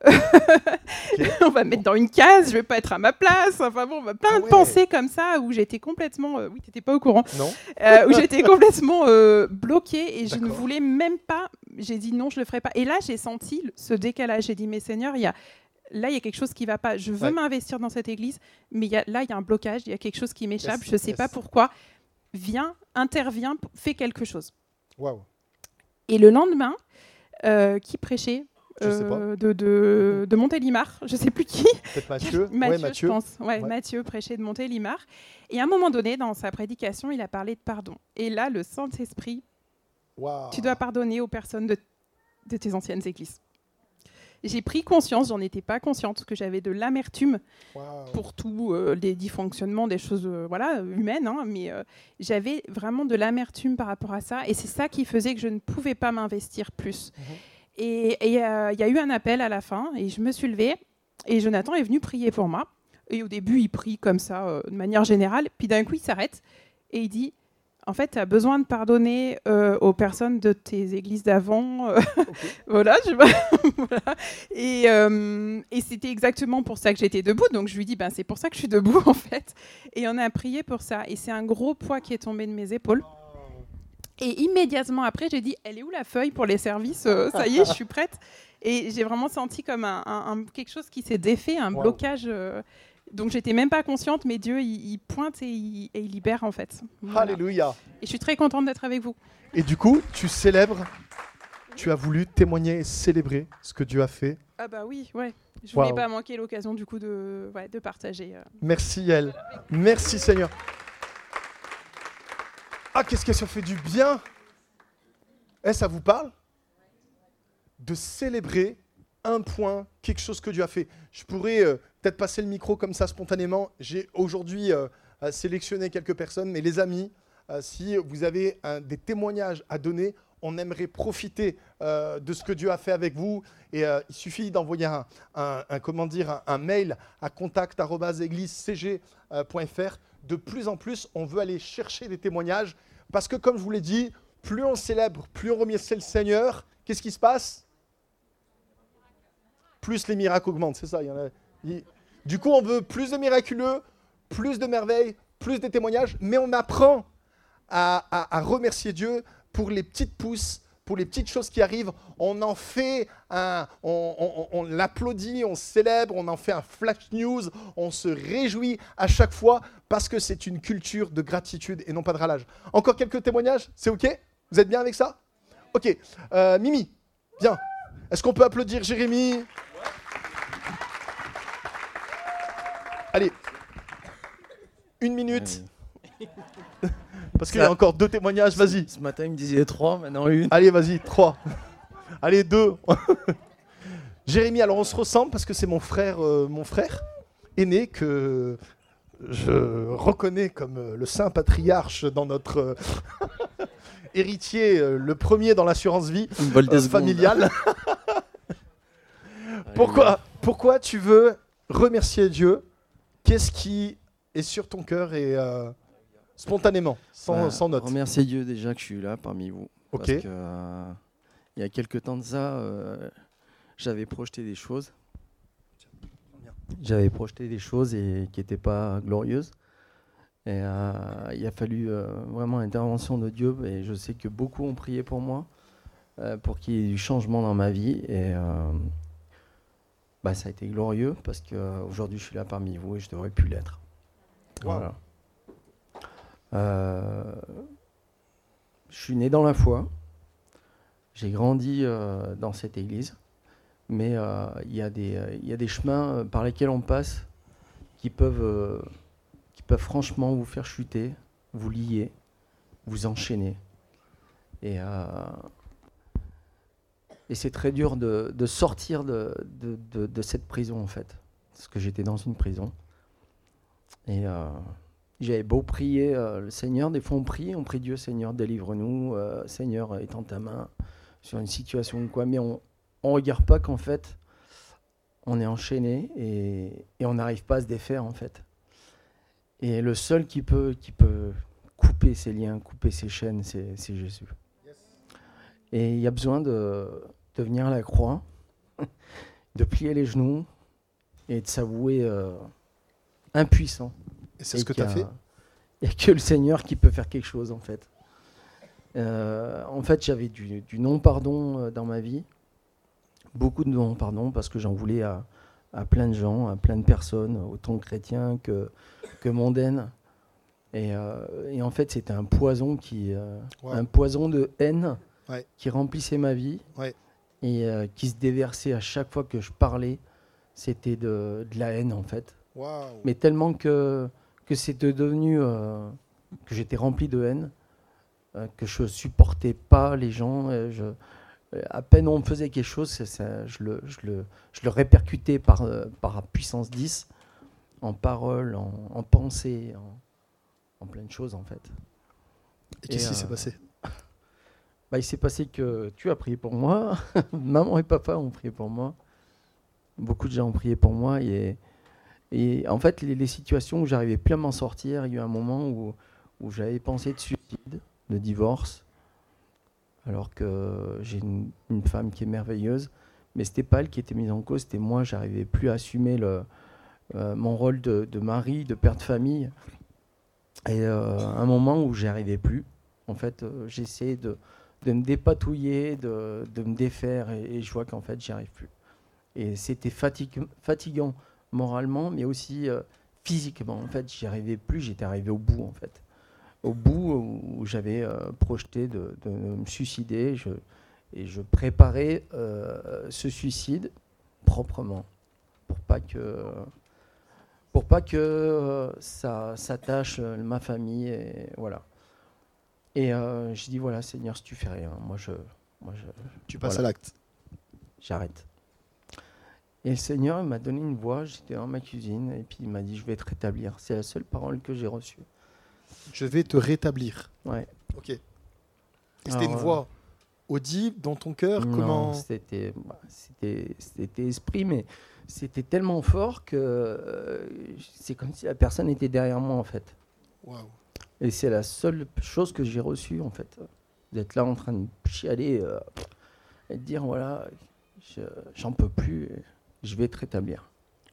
On va me mettre dans une case, je vais pas être à ma place. Enfin bon, plein Ah de ouais. pensées comme ça où j'étais complètement. euh, oui, t'étais pas au courant. Non. Euh, où j'étais complètement euh, bloquée et je ne D'accord. voulais même pas. J'ai dit non, je le ferai pas. Et là, j'ai senti le- ce décalage. J'ai dit, mais Seigneur, il y a là, il y a quelque chose qui va pas. Je veux Ouais. m'investir dans cette église, mais il y a, là, il y a un blocage. Il y a quelque chose qui m'échappe. Yes, Je sais yes. pas pourquoi. Viens, interviens, p- fais quelque chose. Waouh. Et le lendemain, euh, qui prêchait Je sais pas. euh, de, de, de Montélimar, je sais plus qui. Peut-être Mathieu. Mathieu, Ouais, je Mathieu. pense. Ouais, Ouais. Mathieu prêchait de Montélimar. Et à un moment donné, dans sa prédication, il a parlé de pardon. Et là, le Saint-Esprit, Waouh. tu dois pardonner aux personnes de, de tes anciennes églises. J'ai pris conscience, j'en étais pas consciente, que j'avais de l'amertume Waouh. pour tous euh, les dysfonctionnements des choses euh, voilà, humaines, hein, mais euh, j'avais vraiment de l'amertume par rapport à ça. Et c'est ça qui faisait que je ne pouvais pas m'investir plus. Mhm. Et il euh, y a eu un appel à la fin, et je me suis levée, et Jonathan est venu prier pour moi. Et au début, il prie comme ça, euh, de manière générale, puis d'un coup, il s'arrête, et il dit, en fait, tu as besoin de pardonner euh, aux personnes de tes églises d'avant. euh, Ok. voilà, je... voilà. Et, euh, et c'était exactement pour ça que j'étais debout, donc je lui dis, ben, c'est pour ça que je suis debout, en fait. Et on a prié pour ça, et c'est un gros poids qui est tombé de mes épaules. Et immédiatement après, j'ai dit, elle est où la feuille pour les services Euh, Ça y est, je suis prête. Et j'ai vraiment senti comme un, un- un- quelque chose qui s'est défait, un Wow. blocage. euh, donc j'étais même pas consciente, mais Dieu, il, il pointe et il, et il libère en fait. Voilà. Alléluia. Et je suis très contente d'être avec vous. Et du coup, tu célèbres, tu as voulu témoigner et célébrer ce que Dieu a fait. Ah bah oui, ouais. Je voulais Wow. pas manquer l'occasion du coup de, ouais, de partager. euh. Merci Yael. Merci Seigneur. Ah, qu'est-ce que ça fait du bien. Eh, ça vous parle de célébrer un point, quelque chose que Dieu a fait. Je pourrais euh, peut-être passer le micro comme ça spontanément. J'ai aujourd'hui euh, euh, sélectionné quelques personnes, mais les amis, euh, si vous avez un- des témoignages à donner, on aimerait profiter euh, de ce que Dieu a fait avec vous. Et euh, il suffit d'envoyer un, un- un- comment dire, un, un mail à contact arobase église c g point f r. De plus en plus, on veut aller chercher des témoignages parce que, comme je vous l'ai dit, plus on célèbre, plus on remercie le Seigneur, qu'est-ce qui se passe? Plus les miracles augmentent, c'est ça. Il y en a, il- Du coup, on veut plus de miraculeux, plus de merveilles, plus de témoignages, mais on apprend à, à- à remercier Dieu pour les petites pousses, pour les petites choses qui arrivent. On en fait un, on, on- on l'applaudit, on célèbre, on en fait un flash news, on se réjouit à chaque fois parce que c'est une culture de gratitude et non pas de ralage. Encore quelques témoignages, c'est OK? Vous êtes bien avec ça? OK. Euh, Mimi, viens. Est-ce qu'on peut applaudir Jérémy? Allez, une minute, parce qu'il y a Ça- encore deux témoignages, vas-y. Ce matin, il me disait trois, maintenant une. Allez, vas-y, trois. Allez, deux. Jérémy, alors on se ressemble parce que c'est mon frère, euh, mon frère aîné que je reconnais comme euh, le saint patriarche dans notre euh, héritier, euh, le premier dans l'assurance vie Une vol de euh, seconde. familiale. Pourquoi, pourquoi tu veux remercier Dieu? Qu'est-ce qui est sur ton cœur et euh, spontanément, sans, Bah, sans note. Remerciez Dieu déjà que je suis là parmi vous. Ok. Parce que euh, il y a quelques temps de ça, euh, j'avais projeté des choses. J'avais projeté des choses et qui n'étaient pas glorieuses. Et euh, il a fallu euh, vraiment l'intervention de Dieu. Et je sais que beaucoup ont prié pour moi, euh, pour qu'il y ait du changement dans ma vie. Et euh, bah, ça a été glorieux parce qu'aujourd'hui je suis là parmi vous et je devrais plus l'être. Wow. Voilà. Euh, je suis né dans la foi. J'ai grandi euh, dans cette église. Mais il euh, y, euh, y a des chemins par lesquels on passe qui peuvent, euh, qui peuvent franchement vous faire chuter, vous lier, vous enchaîner. Et, euh, et c'est très dur de, de sortir de, de, de, de cette prison, en fait. Parce que j'étais dans une prison. Et euh, j'avais beau prier euh, le Seigneur, des fois on prie, on prie Dieu, Seigneur, délivre-nous, euh, Seigneur, étends ta main sur une situation ou quoi, mais on on ne regarde pas qu'en fait, on est enchaîné et, et on n'arrive pas à se défaire, en fait. Et le seul qui peut, qui peut couper ces liens, couper ces chaînes, c'est, c'est Jésus. Yes. Et il y a besoin de, de venir à la croix, de plier les genoux et de s'avouer euh, impuissant. Et c'est et ce que tu as fait ? Il n'y a que le Seigneur qui peut faire quelque chose, en fait. Euh, en fait, j'avais du, du non-pardon dans ma vie. Beaucoup de non, pardon, parce que j'en voulais à, à plein de gens, à plein de personnes, autant chrétiens que, que mondaines. Et, euh, et en fait, c'était un poison, qui, euh, wow. un poison de haine ouais. qui remplissait ma vie ouais. et euh, qui se déversait à chaque fois que je parlais. C'était de, de la haine, en fait. Wow. Mais tellement que, que c'était devenu, euh, que j'étais rempli de haine, euh, que je supportais pas les gens. Euh, je, À peine on me faisait quelque chose, c'est, c'est, je, le, je, le, je le répercutais par, euh, par puissance dix, en paroles, en, en pensée, en, en plein de choses en fait. Et, et qu'est-ce euh, qui s'est passé ? Bah, il s'est passé que tu as prié pour moi, maman et papa ont prié pour moi, beaucoup de gens ont prié pour moi. Et, et en fait, les, les situations où j'arrivais plus à m'en sortir, il y a eu un moment où, où j'avais pensé de suicide, de divorce. Alors que j'ai une, une femme qui est merveilleuse, mais ce n'était pas elle qui était mise en cause, c'était moi, je n'arrivais plus à assumer le, euh, mon rôle de, de mari, de père de famille. Et euh, à un moment où j'y arrivais plus, en fait, euh, j'essayais de, de me dépatouiller, de, de me défaire, et, et je vois qu'en fait, j'y arrive plus. Et c'était fatigue, fatigant moralement, mais aussi euh, physiquement. En fait, j'y arrivais plus, j'étais arrivé au bout, en fait. Au bout où j'avais euh, projeté de, de me suicider, je, et je préparais euh, ce suicide proprement pour pas que pour pas que euh, ça s'attache euh, ma famille et voilà. Et euh, je dis voilà Seigneur, si tu fais rien, moi je moi je tu passes voilà, à l'acte. J'arrête. Et le Seigneur il m'a donné une voix, j'étais dans ma cuisine et puis il m'a dit je vais te rétablir. C'est la seule parole que j'ai reçue. Je vais te rétablir. Ouais. Ok. Et c'était Alors, une voix audible dans ton cœur. Non, comment c'était, bah, c'était, c'était esprit, mais c'était tellement fort que euh, c'est comme si la personne était derrière moi en fait. Wow. Et c'est la seule chose que j'ai reçue en fait, d'être là en train de chialer euh, et de dire voilà, je, j'en peux plus, je vais te rétablir.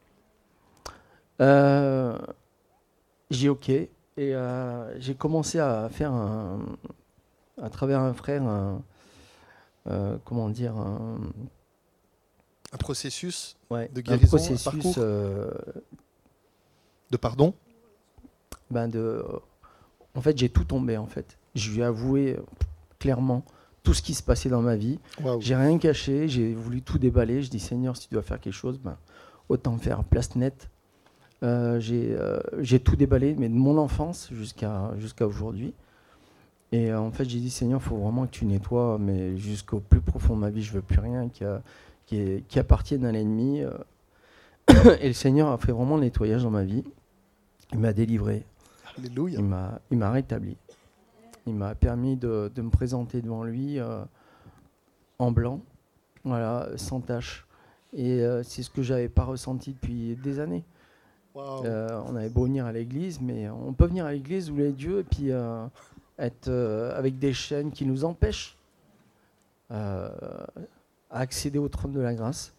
Euh, j'ai ok. Et euh, j'ai commencé à faire, un, à travers un frère, un, euh, comment dire, un, un processus ouais, de guérison, un processus, un parcours euh, de pardon. Ben de, en fait, j'ai tout tombé en fait. Je lui ai avoué clairement tout ce qui se passait dans ma vie. Wow. J'ai rien caché, j'ai voulu tout déballer. Je dis Seigneur, si tu dois faire quelque chose, ben autant faire place nette. Euh, j'ai, euh, j'ai tout déballé, mais de mon enfance jusqu'à, jusqu'à aujourd'hui. Et euh, en fait, j'ai dit, Seigneur, il faut vraiment que tu nettoies, mais jusqu'au plus profond de ma vie, je ne veux plus rien qui, a, qui, est, qui appartienne à l'ennemi. Et le Seigneur a fait vraiment le nettoyage dans ma vie. Il m'a délivré. Alléluia. Il m'a, il m'a rétabli. Il m'a permis de, de me présenter devant lui euh, en blanc, voilà, sans tache. Et euh, c'est ce que je n'avais pas ressenti depuis des années. Wow. Euh, on avait beau venir à l'église, mais on peut venir à l'église où les dieux et puis euh, être euh, avec des chaînes qui nous empêchent euh, à accéder au trône de la grâce.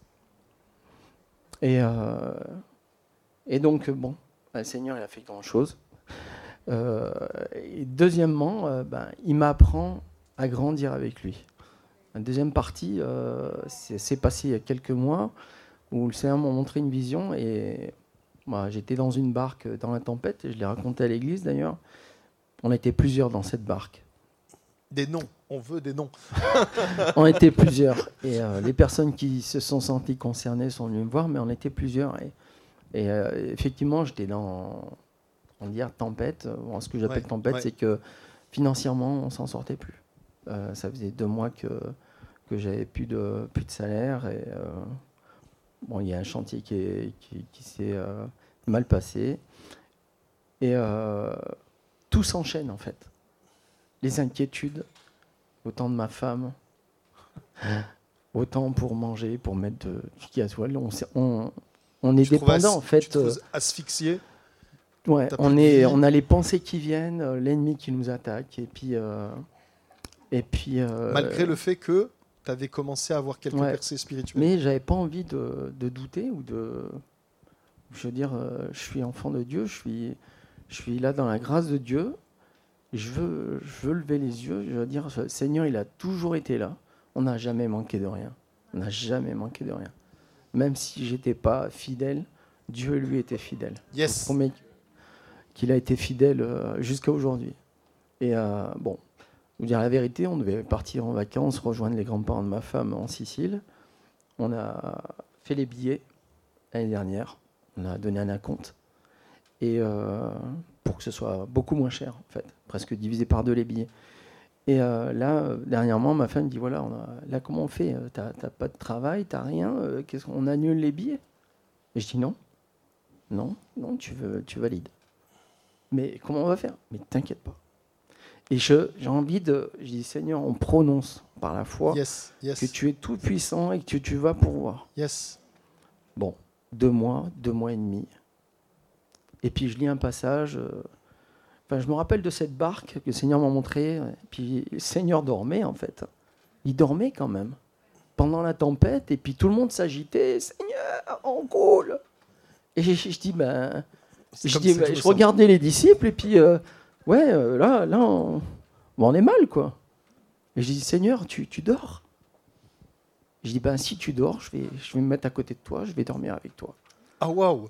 Et, euh, et donc, bon, le Seigneur il a fait grand-chose. Euh, et deuxièmement, euh, ben, il m'apprend à grandir avec lui. La deuxième partie, euh, c'est, c'est passé il y a quelques mois où le Seigneur m'a montré une vision et moi, j'étais dans une barque dans la tempête et je l'ai raconté à l'église d'ailleurs. On était plusieurs dans cette barque. Des noms, on veut des noms. On était plusieurs et euh, les personnes qui se sont senties concernées sont venues me voir, mais on était plusieurs et, et euh, effectivement, j'étais dans on dire tempête. Bon, ce que j'appelle Ouais, tempête, ouais. c'est que financièrement, on s'en sortait plus. Euh, ça faisait deux mois que que j'avais plus de plus de salaire et euh, bon, il y a un chantier qui est, qui, qui s'est euh, mal passé et euh, tout s'enchaîne en fait. Les inquiétudes, autant de ma femme, autant pour manger, pour mettre de, du gasoil. On, s'est- on, on est Tu te trouves dépendant as- en fait. Tu te trouves asphyxié. Ouais, T'as plus on, de est, vie. on a les pensées qui viennent, euh, l'ennemi qui nous attaque, et puis. euh, et puis euh, Malgré le fait que tu avais commencé à avoir quelques Ouais. percées spirituelles. mais j'avais pas envie de, de douter ou de. Je veux dire, euh, je suis enfant de Dieu, je suis, je suis là dans la grâce de Dieu. Je veux, je veux lever les yeux. Je veux dire, le Seigneur, il a toujours été là. On n'a jamais manqué de rien. On n'a jamais manqué de rien. Même si j'étais pas fidèle, Dieu lui était fidèle. Yes. Je promets qu'il a été fidèle euh, jusqu'à aujourd'hui. Et euh, bon, vous dire la vérité, on devait partir en vacances, rejoindre les grands-parents de ma femme en Sicile. On a fait les billets l'année dernière. On a donné un acompte. Et euh, pour que ce soit beaucoup moins cher, en fait, presque divisé par deux les billets. Et euh, là, euh, dernièrement, ma femme me dit voilà, on a, là, comment on fait euh, T'as t'as pas de travail, t'as rien euh, qu'est-ce qu'on annule les billets? Et je dis non, non, non, tu veux, tu valides. Mais comment on va faire? Mais t'inquiète pas. Et je, j'ai envie de, je dis Seigneur, on prononce par la foi Yes. Yes. que tu es tout puissant et que tu, tu vas pourvoir. Yes. Bon, deux mois, deux mois et demi. Et puis je lis un passage. euh, Enfin, je me rappelle de cette barque que le Seigneur m'a montrée. Et puis le Seigneur dormait en fait. Il dormait quand même pendant la tempête. Et puis tout le monde s'agitait. Seigneur, on coule. Et je, je dis ben, C'est je, comme dis, ça que ben, je le je sens. regardais les disciples et puis euh, ouais, euh, là, là, on, bon, on est mal quoi. Et je dis Seigneur, tu, tu dors. Je dis ben si tu dors, je vais, je vais me mettre à côté de toi, je vais dormir avec toi. Ah waouh.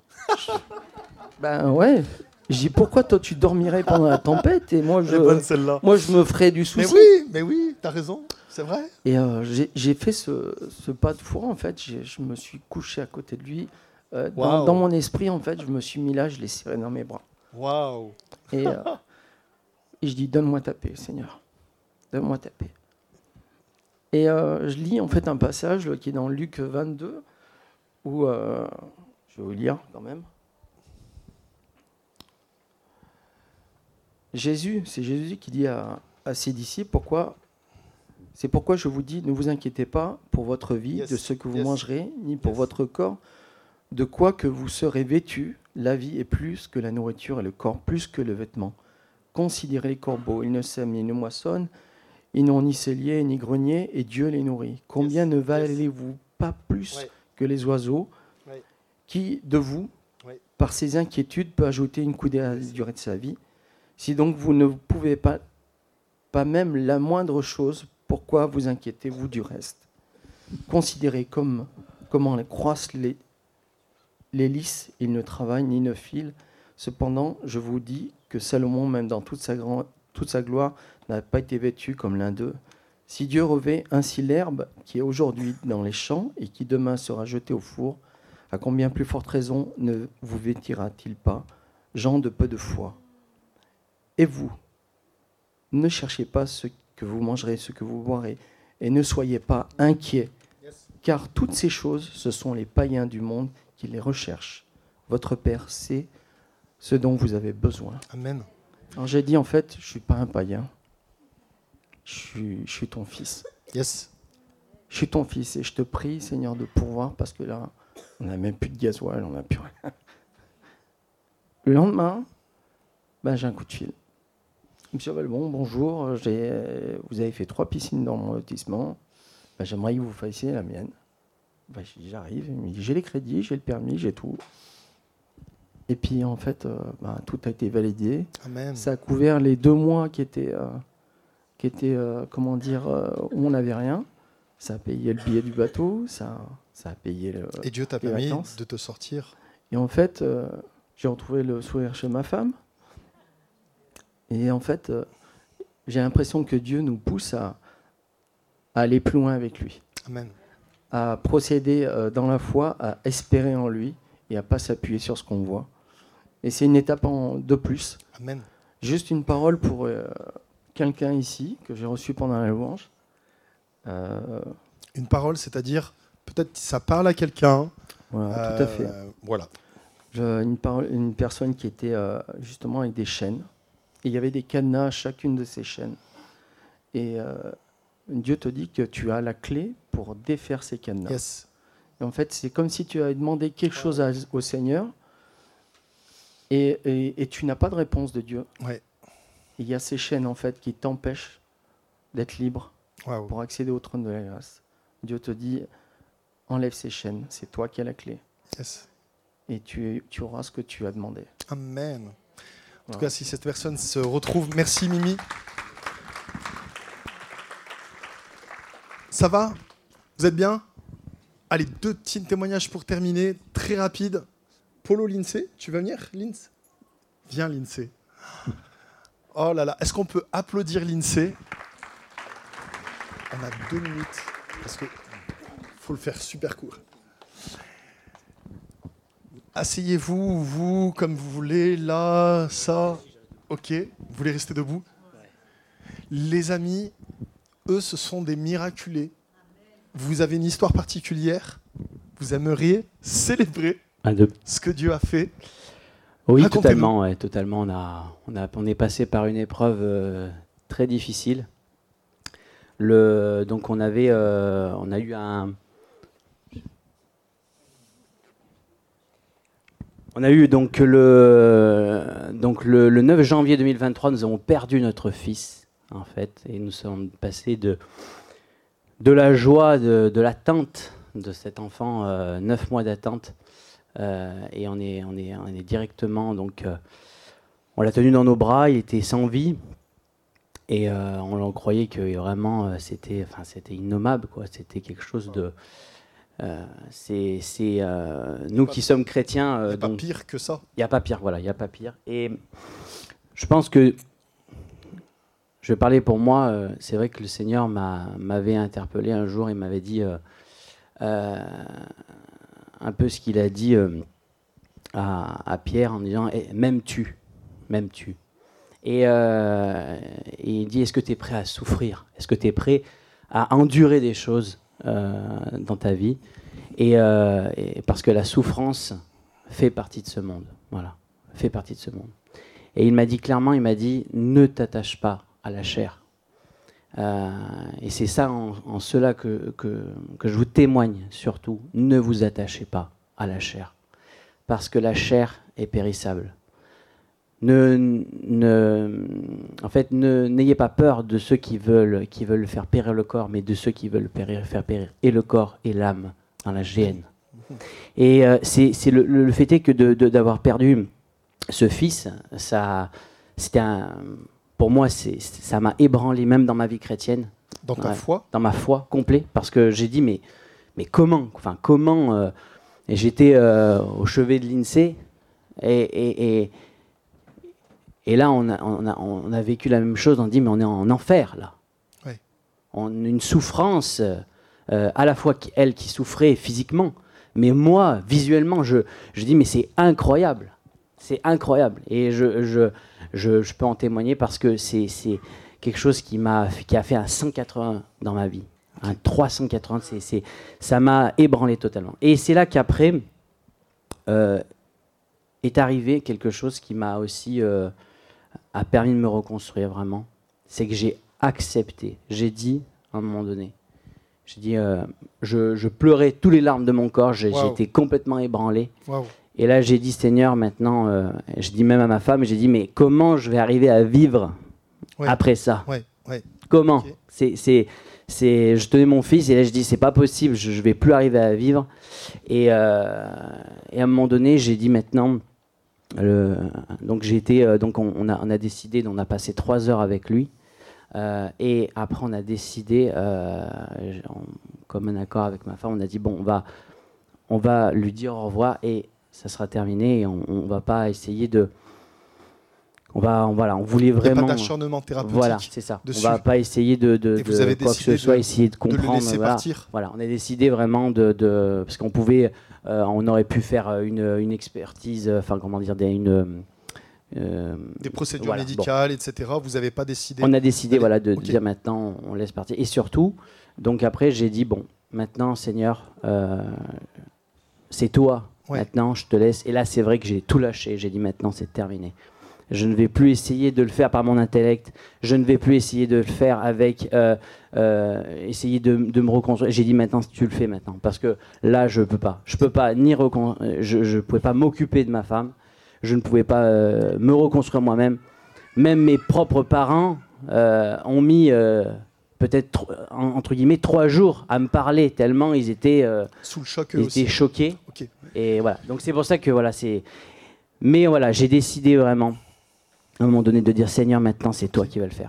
Ben ouais. Je dis pourquoi toi tu dormirais pendant la tempête et moi je, Elle est bonne celle-là. moi je me ferais du Mais souci. oui, mais oui, t'as raison, c'est vrai. Et euh, j'ai, j'ai fait ce, ce pas de foi en fait. J'ai- je me suis couché à côté de lui. Euh, dans, Wow. dans mon esprit en fait, je me suis mis là, je l'ai serré dans mes bras. Waouh. Et, euh, et je dis donne-moi ta paix, Seigneur. Donne-moi ta paix. Et euh, je lis en fait un passage là, qui est dans Luc vingt-deux où euh, je vais vous lire quand même. Jésus, c'est Jésus qui dit à, à ses disciples, pourquoi, c'est pourquoi je vous dis, ne vous inquiétez pas pour votre vie, Yes, de ce que vous yes, mangerez, ni pour yes. votre corps, de quoi que vous serez vêtus. La vie est plus que la nourriture et le corps plus que le vêtement. Considérez les corbeaux, ils ne sèment ni ne moissonnent, ils n'ont ni cellier ni grenier, et Dieu les nourrit. Combien Yes, ne yes. valez-vous pas plus Ouais. que les oiseaux, Ouais. qui, de vous, Ouais. par ses inquiétudes, peut ajouter une coudée à la durée de sa vie? Si donc vous ne pouvez pas, pas même la moindre chose, pourquoi vous inquiétez-vous du reste? Considérez comme, comment croissent les, les lys, ils ne travaillent ni ne filent. Cependant, je vous dis que Salomon, même dans toute sa, grand, toute sa gloire, n'a pas été vêtu comme l'un d'eux. Si Dieu revêt ainsi l'herbe qui est aujourd'hui dans les champs et qui demain sera jetée au four, à combien plus forte raison ne vous vêtira-t-il pas, gens de peu de foi? Et vous, ne cherchez pas ce que vous mangerez, ce que vous boirez, et ne soyez pas inquiets, Yes. car toutes ces choses, ce sont les païens du monde qui les recherchent. Votre Père sait ce dont vous avez besoin. Amen. Alors j'ai dit, en fait, je ne suis pas un païen, je suis, je suis ton fils. Yes. Je suis ton fils, et je te prie, Seigneur, de pourvoir, parce que là, on n'a même plus de gasoil, on n'a plus rien. Le lendemain, ben, j'ai un coup de fil. Monsieur Valbon, bonjour, j'ai, vous avez fait trois piscines dans mon lotissement. Ben, j'aimerais que vous fassiez la mienne. Ben, j'arrive, il me dit, j'ai les crédits, j'ai le permis, j'ai tout. Et puis en fait, euh, ben, tout a été validé. Amen. Ça a couvert les deux mois qui étaient, euh, qui étaient euh, comment dire, euh, où on n'avait rien. Ça a payé le billet du bateau, ça, ça a payé le, Et Dieu t'a les permis vacances. de te sortir. Et en fait, euh, j'ai retrouvé le sourire chez ma femme. Et en fait, euh, j'ai l'impression que Dieu nous pousse à, à aller plus loin avec lui, Amen. à procéder euh, dans la foi, à espérer en lui et à pas s'appuyer sur ce qu'on voit. Et c'est une étape en, de plus. Amen. Juste une parole pour euh, quelqu'un ici que j'ai reçu pendant la louange. Euh, Une parole, c'est-à-dire, peut-être que ça parle à quelqu'un. voilà, tout à fait. Euh, Voilà. Je- une, parole, une personne qui était euh, justement avec des chaînes. Et il y avait des cadenas à chacune de ces chaînes. Et euh, Dieu te dit que tu as la clé pour défaire ces cadenas. Yes. Et en fait, c'est comme si tu avais demandé quelque chose à- au Seigneur et, et- et tu n'as pas de réponse de Dieu. Ouais. Et il y a ces chaînes en fait qui t'empêchent d'être libre Waouh. pour accéder au trône de la grâce. Dieu te dit, enlève ces chaînes, c'est toi qui as la clé. Yes. Et tu, tu auras ce que tu as demandé. Amen. En Voilà. tout cas, si cette personne se retrouve, merci Mimi. Ça va? Vous êtes bien? Allez, deux petits témoignages pour terminer, très rapide. Polo Lindsay, tu vas venir, Lindsay? Viens, Lindsay. Oh là là, est-ce qu'on peut applaudir Lindsay? On a deux minutes, parce que faut le faire super court. Asseyez-vous, vous, comme vous voulez, là, ça. Ok, vous voulez rester debout? Les amis, eux, ce sont des miraculés. Vous avez une histoire particulière. Vous aimeriez célébrer Un, deux. ce que Dieu a fait. Oui, Racontez-nous. totalement. Ouais, totalement. On, a, on, a, on est passé par une épreuve euh, très difficile. Le, donc on avait, euh, on a eu un, on a eu donc le, donc le, le neuf janvier deux mille vingt-trois, nous avons perdu notre fils en fait, et nous sommes passés de de la joie, de, de l'attente de cet enfant, euh, neuf mois d'attente. Euh, et on est, on, est, on est directement, donc, euh, on l'a tenu dans nos bras, il était sans vie, et euh, on, on croyait que vraiment euh, c'était, enfin, c'était innommable, quoi. C'était quelque chose de... Euh, c'est, c'est euh, nous qui sommes chrétiens... Il Euh, n'y a pas donc, pire que ça. il n'y a pas pire, voilà, il n'y a pas pire. Et je pense que, je vais parler pour moi, euh, c'est vrai que le Seigneur m'a, m'avait interpellé un jour, il m'avait dit... Euh, euh, un peu ce qu'il a dit euh, à, à Pierre en disant eh, « M'aimes-tu ? M'aimes-tu » et, euh, et il dit « Est-ce que tu es prêt à souffrir ? Est-ce que tu es prêt à endurer des choses euh, dans ta vie ?» et, euh, et parce que la souffrance fait partie de ce monde. Voilà, fait partie de ce monde. Et il m'a dit clairement, il m'a dit « Ne t'attache pas à la chair. » Euh, et c'est ça en, en cela que, que, que je vous témoigne surtout. Ne vous attachez pas à la chair, parce que la chair est périssable. Ne, ne, en fait, ne, n'ayez pas peur de ceux qui veulent, qui veulent faire périr le corps, mais de ceux qui veulent périr, faire périr et le corps et l'âme dans la géhenne. Et euh, c'est, c'est le, le fait est que de, de, d'avoir perdu ce fils, ça, c'était un... Pour moi, c'est, ça m'a ébranlé même dans ma vie chrétienne. Dans ta Ouais, foi? Dans ma foi complet, parce que j'ai dit, mais, mais comment enfin, comment euh, et j'étais euh, au chevet de l'INSEE, et, et, et, et là, on a, on, a, on a vécu la même chose, on dit, mais on est en enfer, là. Ouais. On, une souffrance, euh, à la fois qui- elle qui souffrait physiquement, mais moi, visuellement, je, je dis, mais c'est incroyable. C'est incroyable. Et je, je, je, je peux en témoigner parce que c'est, c'est quelque chose qui, m'a, qui a fait un cent quatre-vingts dans ma vie. Un trois cent quatre-vingts, c'est, c'est, ça m'a ébranlé totalement. Et c'est là qu'après euh, est arrivé quelque chose qui m'a aussi euh, a permis de me reconstruire vraiment. C'est que j'ai accepté. J'ai dit, à un moment donné, j'ai dit, euh, je, je pleurais tous les larmes de mon corps, j'ai, Wow. j'ai été complètement ébranlé. Waouh. Et là, j'ai dit, Seigneur, maintenant, euh, je dis même à ma femme, j'ai dit, mais comment je vais arriver à vivre Ouais. après ça? Ouais, ouais. Comment? Ok. c'est, c'est, c'est, je tenais mon fils et là, je dis, c'est pas possible, je, je vais plus arriver à vivre. Et, euh, et à un moment donné, j'ai dit, maintenant, le, donc j'ai été, euh, donc on, on, a, on a décidé, on a passé trois heures avec lui. Euh, et après, on a décidé, euh, en commun accord avec ma femme, on a dit, bon, on va, on va lui dire au revoir et ça sera terminé. Et on ne va pas essayer de... On, va, on, voilà, on voulait vraiment... Il n'y a pas d'acharnement thérapeutique. Voilà, c'est ça. Dessus. On ne va pas essayer de, de, Et vous avez de quoi que ce décidé soit, de- essayer de De le comprendre. laisser voilà. partir. Voilà, on a décidé vraiment de... de parce qu'on pouvait... Euh, on aurait pu faire une, une expertise, enfin, comment dire, des, une... Euh, Des procédures voilà, médicales, et cetera. Vous n'avez pas décidé. on a décidé Allez, voilà, de, ok. de dire maintenant, on laisse partir. Et surtout, donc après, j'ai dit, bon, maintenant, Seigneur, euh, c'est toi. Ouais. Maintenant, je te laisse. Et là, c'est vrai que j'ai tout lâché. J'ai dit, maintenant, c'est terminé. Je ne vais plus essayer de le faire par mon intellect. Je ne vais plus essayer de le faire avec... Euh, euh, essayer de, de me reconstruire. J'ai dit, maintenant, tu le fais maintenant. Parce que là, je ne peux pas. Je peux pas ni recon... Je ne pouvais pas m'occuper de ma femme. Je ne pouvais pas euh, me reconstruire moi-même. Même mes propres parents euh, ont mis euh, peut-être, tro- en- entre guillemets, trois jours à me parler, tellement ils étaient, euh, Sous le choc eux ils aussi. étaient choqués. Ok. Et voilà. Donc c'est pour ça que voilà, c'est. Mais voilà, j'ai décidé vraiment, à un moment donné, de dire, Seigneur, maintenant, c'est toi qui vas le faire.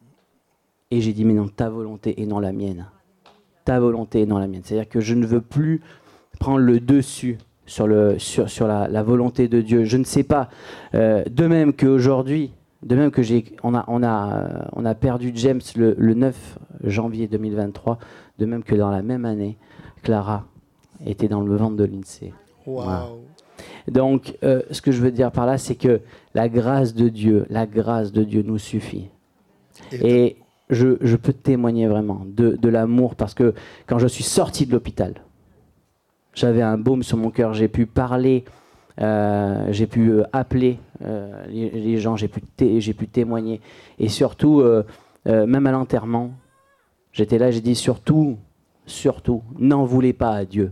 Et j'ai dit, mais non, ta volonté et non la mienne. Ta volonté et non la mienne. C'est-à-dire que je ne veux plus prendre le dessus sur, le, sur, sur la, la volonté de Dieu. Je ne sais pas. Euh, de même qu'aujourd'hui, de même que j'ai, on a, on a, euh, on a perdu James le, le neuf janvier deux mille vingt-trois, de même que dans la même année, Clara était dans le ventre de l'INSEE. Waouh. Voilà. Donc, euh, ce que je veux dire par là, c'est que la grâce de Dieu, la grâce de Dieu nous suffit. Et, Et je, je peux témoigner vraiment de, de l'amour, parce que quand je suis sorti de l'hôpital, j'avais un baume sur mon cœur, j'ai pu parler, euh, j'ai pu euh, appeler euh, les, les gens, j'ai pu, té- j'ai pu témoigner. Et surtout, euh, euh, même à l'enterrement, j'étais là, j'ai dit surtout, surtout, n'en voulez pas à Dieu,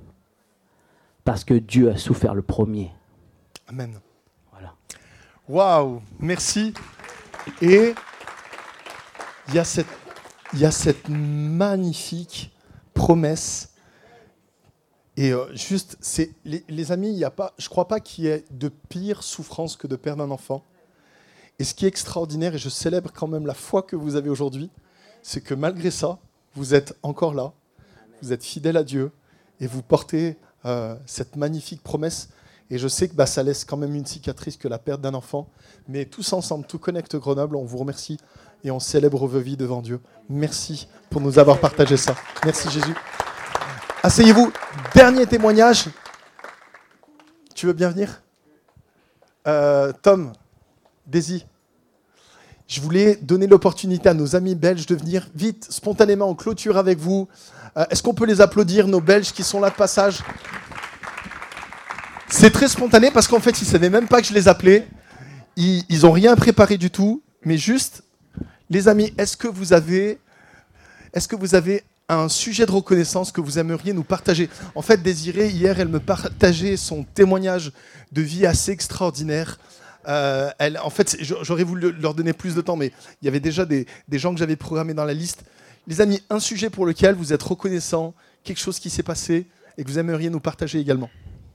parce que Dieu a souffert le premier. Amen. Voilà. Waouh, merci. Et il y a cette, il y a cette magnifique promesse. Et euh, juste, c'est les, les amis, il y a pas, je crois pas qu'il y ait de pire souffrance que de perdre un enfant. Et ce qui est extraordinaire, et je célèbre quand même la foi que vous avez aujourd'hui, c'est que malgré ça, vous êtes encore là, vous êtes fidèle à Dieu, et vous portez euh, cette magnifique promesse. Et je sais que bah, ça laisse quand même une cicatrice que la perte d'un enfant. Mais tous ensemble, tout Connect Grenoble, on vous remercie et on célèbre vos vies devant Dieu. Merci pour nous avoir partagé ça. Merci Jésus. Asseyez-vous. Dernier témoignage. Tu veux bien venir euh, Tom, Daisy. Je voulais donner l'opportunité à nos amis belges de venir vite, spontanément, en clôture avec vous. Euh, est-ce qu'on peut les applaudir, nos Belges qui sont là de passage ? C'est très spontané parce qu'en fait, ils ne savaient même pas que je les appelais. Ils n'ont rien préparé du tout. Mais juste, les amis, est-ce que vous avez, est-ce que vous avez un sujet de reconnaissance que vous aimeriez nous partager ? En fait, Désirée, hier, elle me partageait son témoignage de vie assez extraordinaire. Euh, elle, en fait, j'aurais voulu leur donner plus de temps, mais il y avait déjà des, des gens que j'avais programmés dans la liste. Les amis, un sujet pour lequel vous êtes reconnaissant, quelque chose qui s'est passé et que vous aimeriez nous partager également.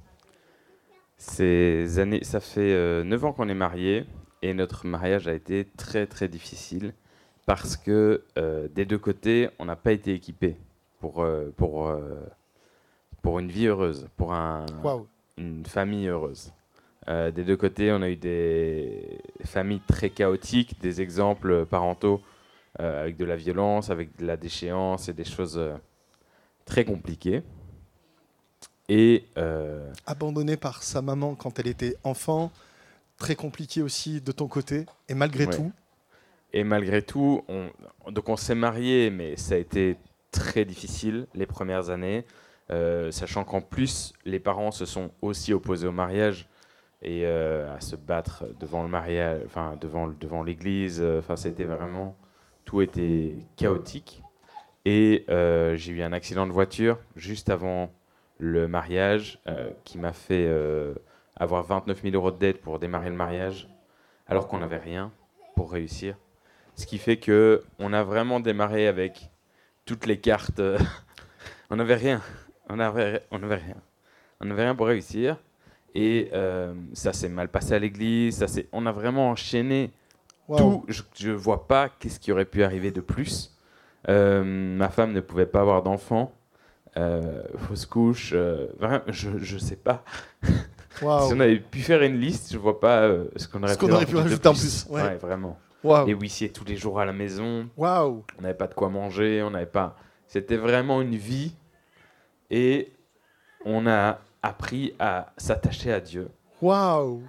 Ces années, ça fait euh, neuf ans qu'on est mariés et notre mariage a été très très difficile parce que euh, des deux côtés, on n'a pas été équipés pour, euh, pour, euh, pour une vie heureuse, pour un, Waouh. une famille heureuse. Euh, des deux côtés, on a eu des familles très chaotiques, des exemples parentaux euh, avec de la violence, avec de la déchéance et des choses euh, très compliquées. Et euh, Abandonnée par sa maman quand elle était enfant, très compliqué aussi de ton côté, et malgré Ouais. tout. Et malgré tout, on, donc on s'est mariés, mais ça a été très difficile les premières années, euh, sachant qu'en plus, les parents se sont aussi opposés au mariage et euh, à se battre devant le mariage, enfin devant, devant l'église. Enfin, c'était vraiment, tout était chaotique. Et euh, j'ai eu un accident de voiture juste avant le mariage euh, qui m'a fait euh, avoir vingt-neuf mille euros de dette pour démarrer le mariage, alors qu'on n'avait rien pour réussir. Ce qui fait qu'on a vraiment démarré avec toutes les cartes. on n'avait rien. On n'avait on avait rien. On n'avait rien pour réussir. Et euh, ça s'est mal passé à l'église. Ça s'est, on a vraiment enchaîné wow. tout. Je ne vois pas qu'est-ce qui aurait pu arriver de plus. Euh, ma femme ne pouvait pas avoir d'enfant. Euh, fausse couche. Euh, vraiment, je ne sais pas. Wow. Si on avait pu faire une liste, je ne vois pas euh, ce qu'on aurait, ce qu'on aurait pu rajouter en plus. Ouais, ouais vraiment. Wow. Les huissiers tous les jours à la maison. Wow. On n'avait pas de quoi manger. On n'avait pas. C'était vraiment une vie. Et on a appris à s'attacher à Dieu. Waouh.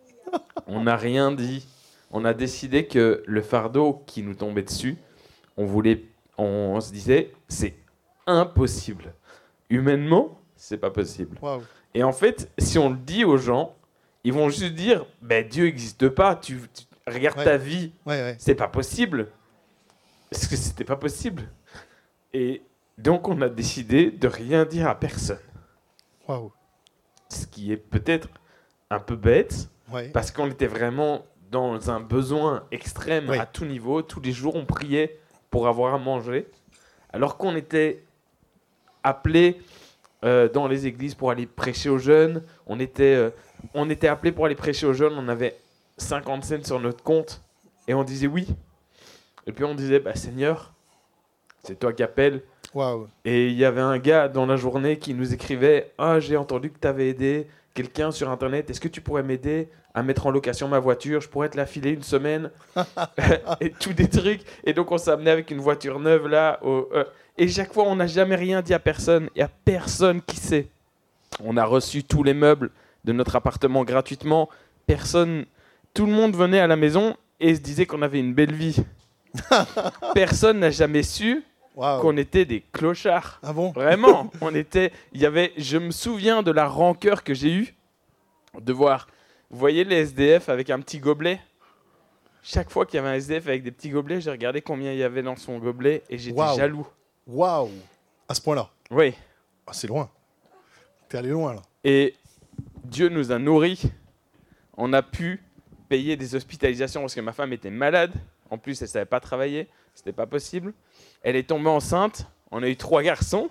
On n'a rien dit. On a décidé que le fardeau qui nous tombait dessus, on voulait, on, on se disait, c'est impossible. Humainement, c'est pas possible. Wow. Et en fait, si on le dit aux gens, ils vont juste dire, ben Dieu n'existe pas. Tu, tu regarde ouais. ta vie, ouais, ouais. c'est pas possible. Parce que c'était pas possible. Et donc, on a décidé de rien dire à personne. Waouh. Ce qui est peut-être un peu bête, ouais. parce qu'on était vraiment dans un besoin extrême ouais. à tout niveau. Tous les jours, on priait pour avoir à manger, alors qu'on était appelés euh, dans les églises pour aller prêcher aux jeunes. On était, euh, on était appelés pour aller prêcher aux jeunes. On avait cinquante cents sur notre compte, et on disait oui. Et puis on disait, bah, Seigneur, c'est toi qui appelles. Wow. Et il y avait un gars dans la journée qui nous écrivait « Ah, j'ai entendu que tu avais aidé quelqu'un sur Internet. Est-ce que tu pourrais m'aider à mettre en location ma voiture? Je pourrais te la filer une semaine. » Et tous des trucs. Et donc, on s'est amené avec une voiture neuve là. Au, euh, et chaque fois, on n'a jamais rien dit à personne. Il n'y a personne qui sait. On a reçu tous les meubles de notre appartement gratuitement. Personne, tout le monde venait à la maison et se disait qu'on avait une belle vie. Personne n'a jamais su wow. qu'on était des clochards. Ah bon? Vraiment, on était. Il y avait. Je me souviens de la rancœur que j'ai eue de voir. Vous voyez les S D F avec un petit gobelet. Chaque fois qu'il y avait un S D F avec des petits gobelets, j'ai regardé combien il y avait dans son gobelet et j'étais wow. jaloux. Waouh! À ce point-là? Oui. Ah, c'est loin. T'es allé loin là. Et Dieu nous a nourris. On a pu payer des hospitalisations parce que ma femme était malade. En plus, elle ne savait pas travailler. C'était pas possible. Elle est tombée enceinte. On a eu trois garçons.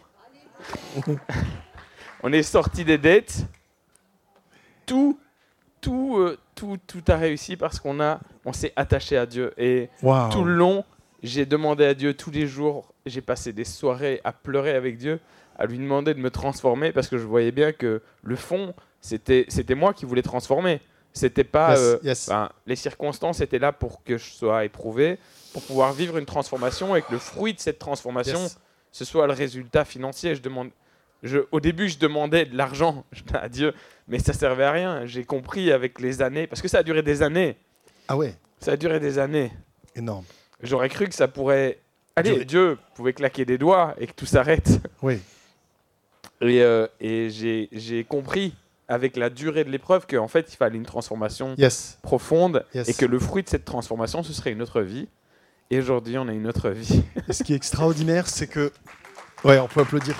On est sorti des dettes. Tout, tout, euh, tout, tout a réussi parce qu'on a, on s'est attaché à Dieu. Et wow. tout le long, j'ai demandé à Dieu tous les jours. J'ai passé des soirées à pleurer avec Dieu, à lui demander de me transformer parce que je voyais bien que le fond, c'était, c'était moi qui voulais transformer. C'était pas yes, euh, yes. ben, les circonstances étaient là pour que je sois éprouvé, pour pouvoir vivre une transformation et que le fruit de cette transformation, yes. ce soit le résultat financier. Je demande, je, au début, je demandais de l'argent à Dieu, mais ça servait à rien. J'ai compris avec les années, parce que ça a duré des années. Ah ouais. Ça a duré des années. Énorme. J'aurais cru que ça pourrait. Allez, Duré. Dieu pouvait claquer des doigts et que tout s'arrête. Oui. Et, euh, et j'ai, j'ai compris avec la durée de l'épreuve qu'en fait, il fallait une transformation yes. profonde yes. et que le fruit de cette transformation, ce serait une autre vie. Et aujourd'hui, on a une autre vie. Et ce qui est extraordinaire, c'est que... Ouais, on peut applaudir.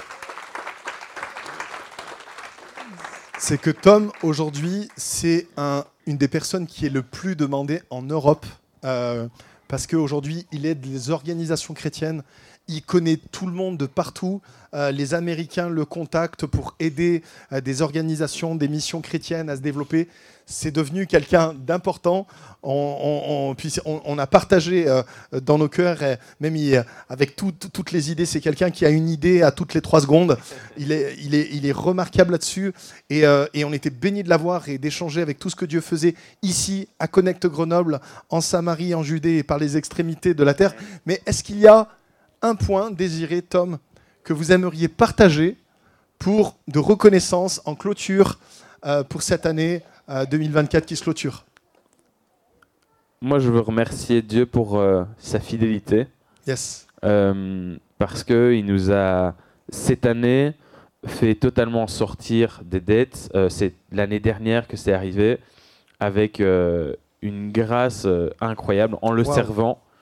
C'est que Tom, aujourd'hui, c'est un, une des personnes qui est le plus demandée en Europe. Euh, parce qu'aujourd'hui, il aide les organisations chrétiennes. Il connaît tout le monde de partout. Euh, les Américains le contactent pour aider euh, des organisations, des missions chrétiennes à se développer. C'est devenu quelqu'un d'important. On, on, on, puis on, on a partagé euh, dans nos cœurs, et même il, avec tout, toutes les idées. C'est quelqu'un qui a une idée à toutes les trois secondes. Il est, il est, il est remarquable là-dessus. Et, euh, et on était bénis de l'avoir et d'échanger avec tout ce que Dieu faisait ici, à Connect Grenoble, en Samarie, en Judée et par les extrémités de la terre. Mais est-ce qu'il y a un point désiré, Tom, que vous aimeriez partager pour de reconnaissance en clôture euh, pour cette année euh, deux mille vingt-quatre qui se clôture? Moi, je veux remercier Dieu pour euh, sa fidélité. Yes. Euh, parce qu'il nous a, cette année, fait totalement sortir des dettes. Euh, c'est l'année dernière que c'est arrivé, avec euh, une grâce euh, incroyable, en le wow. servant.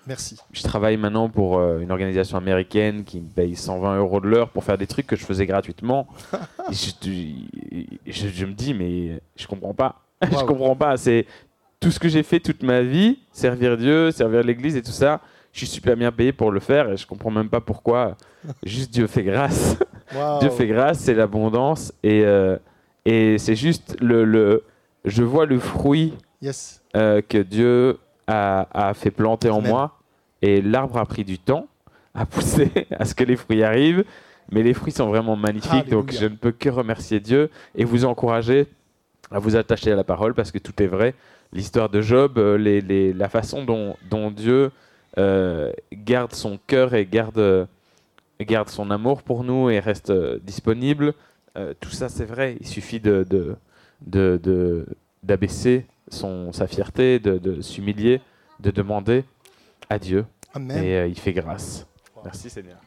Merci. Je travaille maintenant pour euh, une organisation américaine qui me paye cent vingt euros de l'heure pour faire des trucs que je faisais gratuitement. Et je, je, je me dis, mais je comprends pas. Wow. Je comprends pas. C'est tout ce que j'ai fait toute ma vie, servir Dieu, servir l'Église et tout ça. Je suis super bien payé pour le faire et je comprends même pas pourquoi. Juste Dieu fait grâce. Wow. Dieu fait grâce, c'est l'abondance. Et, euh, et c'est juste le, le. Je vois le fruit Yes. euh, que Dieu a, a fait planter en Amen. moi. Et l'arbre a pris du temps à pousser, à ce que les fruits arrivent. Mais les fruits sont vraiment magnifiques. Alléluia. Donc je ne peux que remercier Dieu et vous encourager à vous attacher à la parole parce que tout est vrai. L'histoire de Job, euh, les, les, la façon dont, dont Dieu euh, garde son cœur et garde, euh, garde son amour pour nous et reste euh, disponible, euh, tout ça c'est vrai. Il suffit de, de, de, de, d'abaisser son, sa fierté, de, de s'humilier, de demander à Dieu. Amen. Et euh, il fait grâce. Merci Seigneur.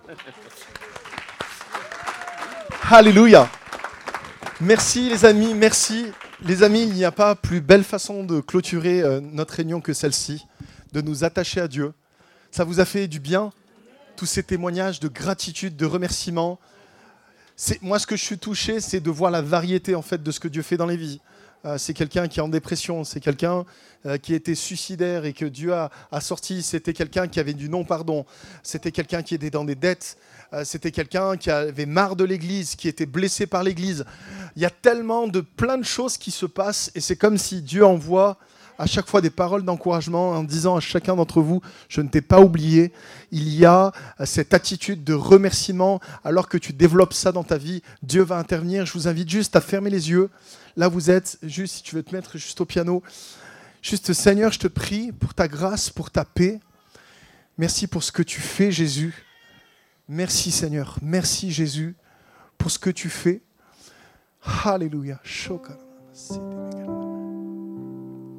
Alléluia. Merci les amis, merci. Les amis, il n'y a pas plus belle façon de clôturer euh, notre réunion que celle-ci, de nous attacher à Dieu. Ça vous a fait du bien, tous ces témoignages de gratitude, de remerciement. C'est, moi, ce que je suis touché, c'est de voir la variété en fait de ce que Dieu fait dans les vies. Euh, c'est quelqu'un qui est en dépression, c'est quelqu'un euh, qui était suicidaire et que Dieu a, a sorti. C'était quelqu'un qui avait du non-pardon. C'était quelqu'un qui était dans des dettes. Euh, c'était quelqu'un qui avait marre de l'Église, qui était blessé par l'Église. Il y a tellement de plein de choses qui se passent et c'est comme si Dieu envoie à chaque fois des paroles d'encouragement en disant à chacun d'entre vous, je ne t'ai pas oublié. Il y a cette attitude de remerciement alors que tu développes ça dans ta vie. Dieu va intervenir. Je vous invite juste à fermer les yeux. Là, vous êtes, juste si tu veux te mettre juste au piano. Juste, Seigneur, je te prie pour ta grâce, pour ta paix. Merci pour ce que tu fais, Jésus. Merci, Seigneur. Merci, Jésus, pour ce que tu fais. Alléluia. Chocolat.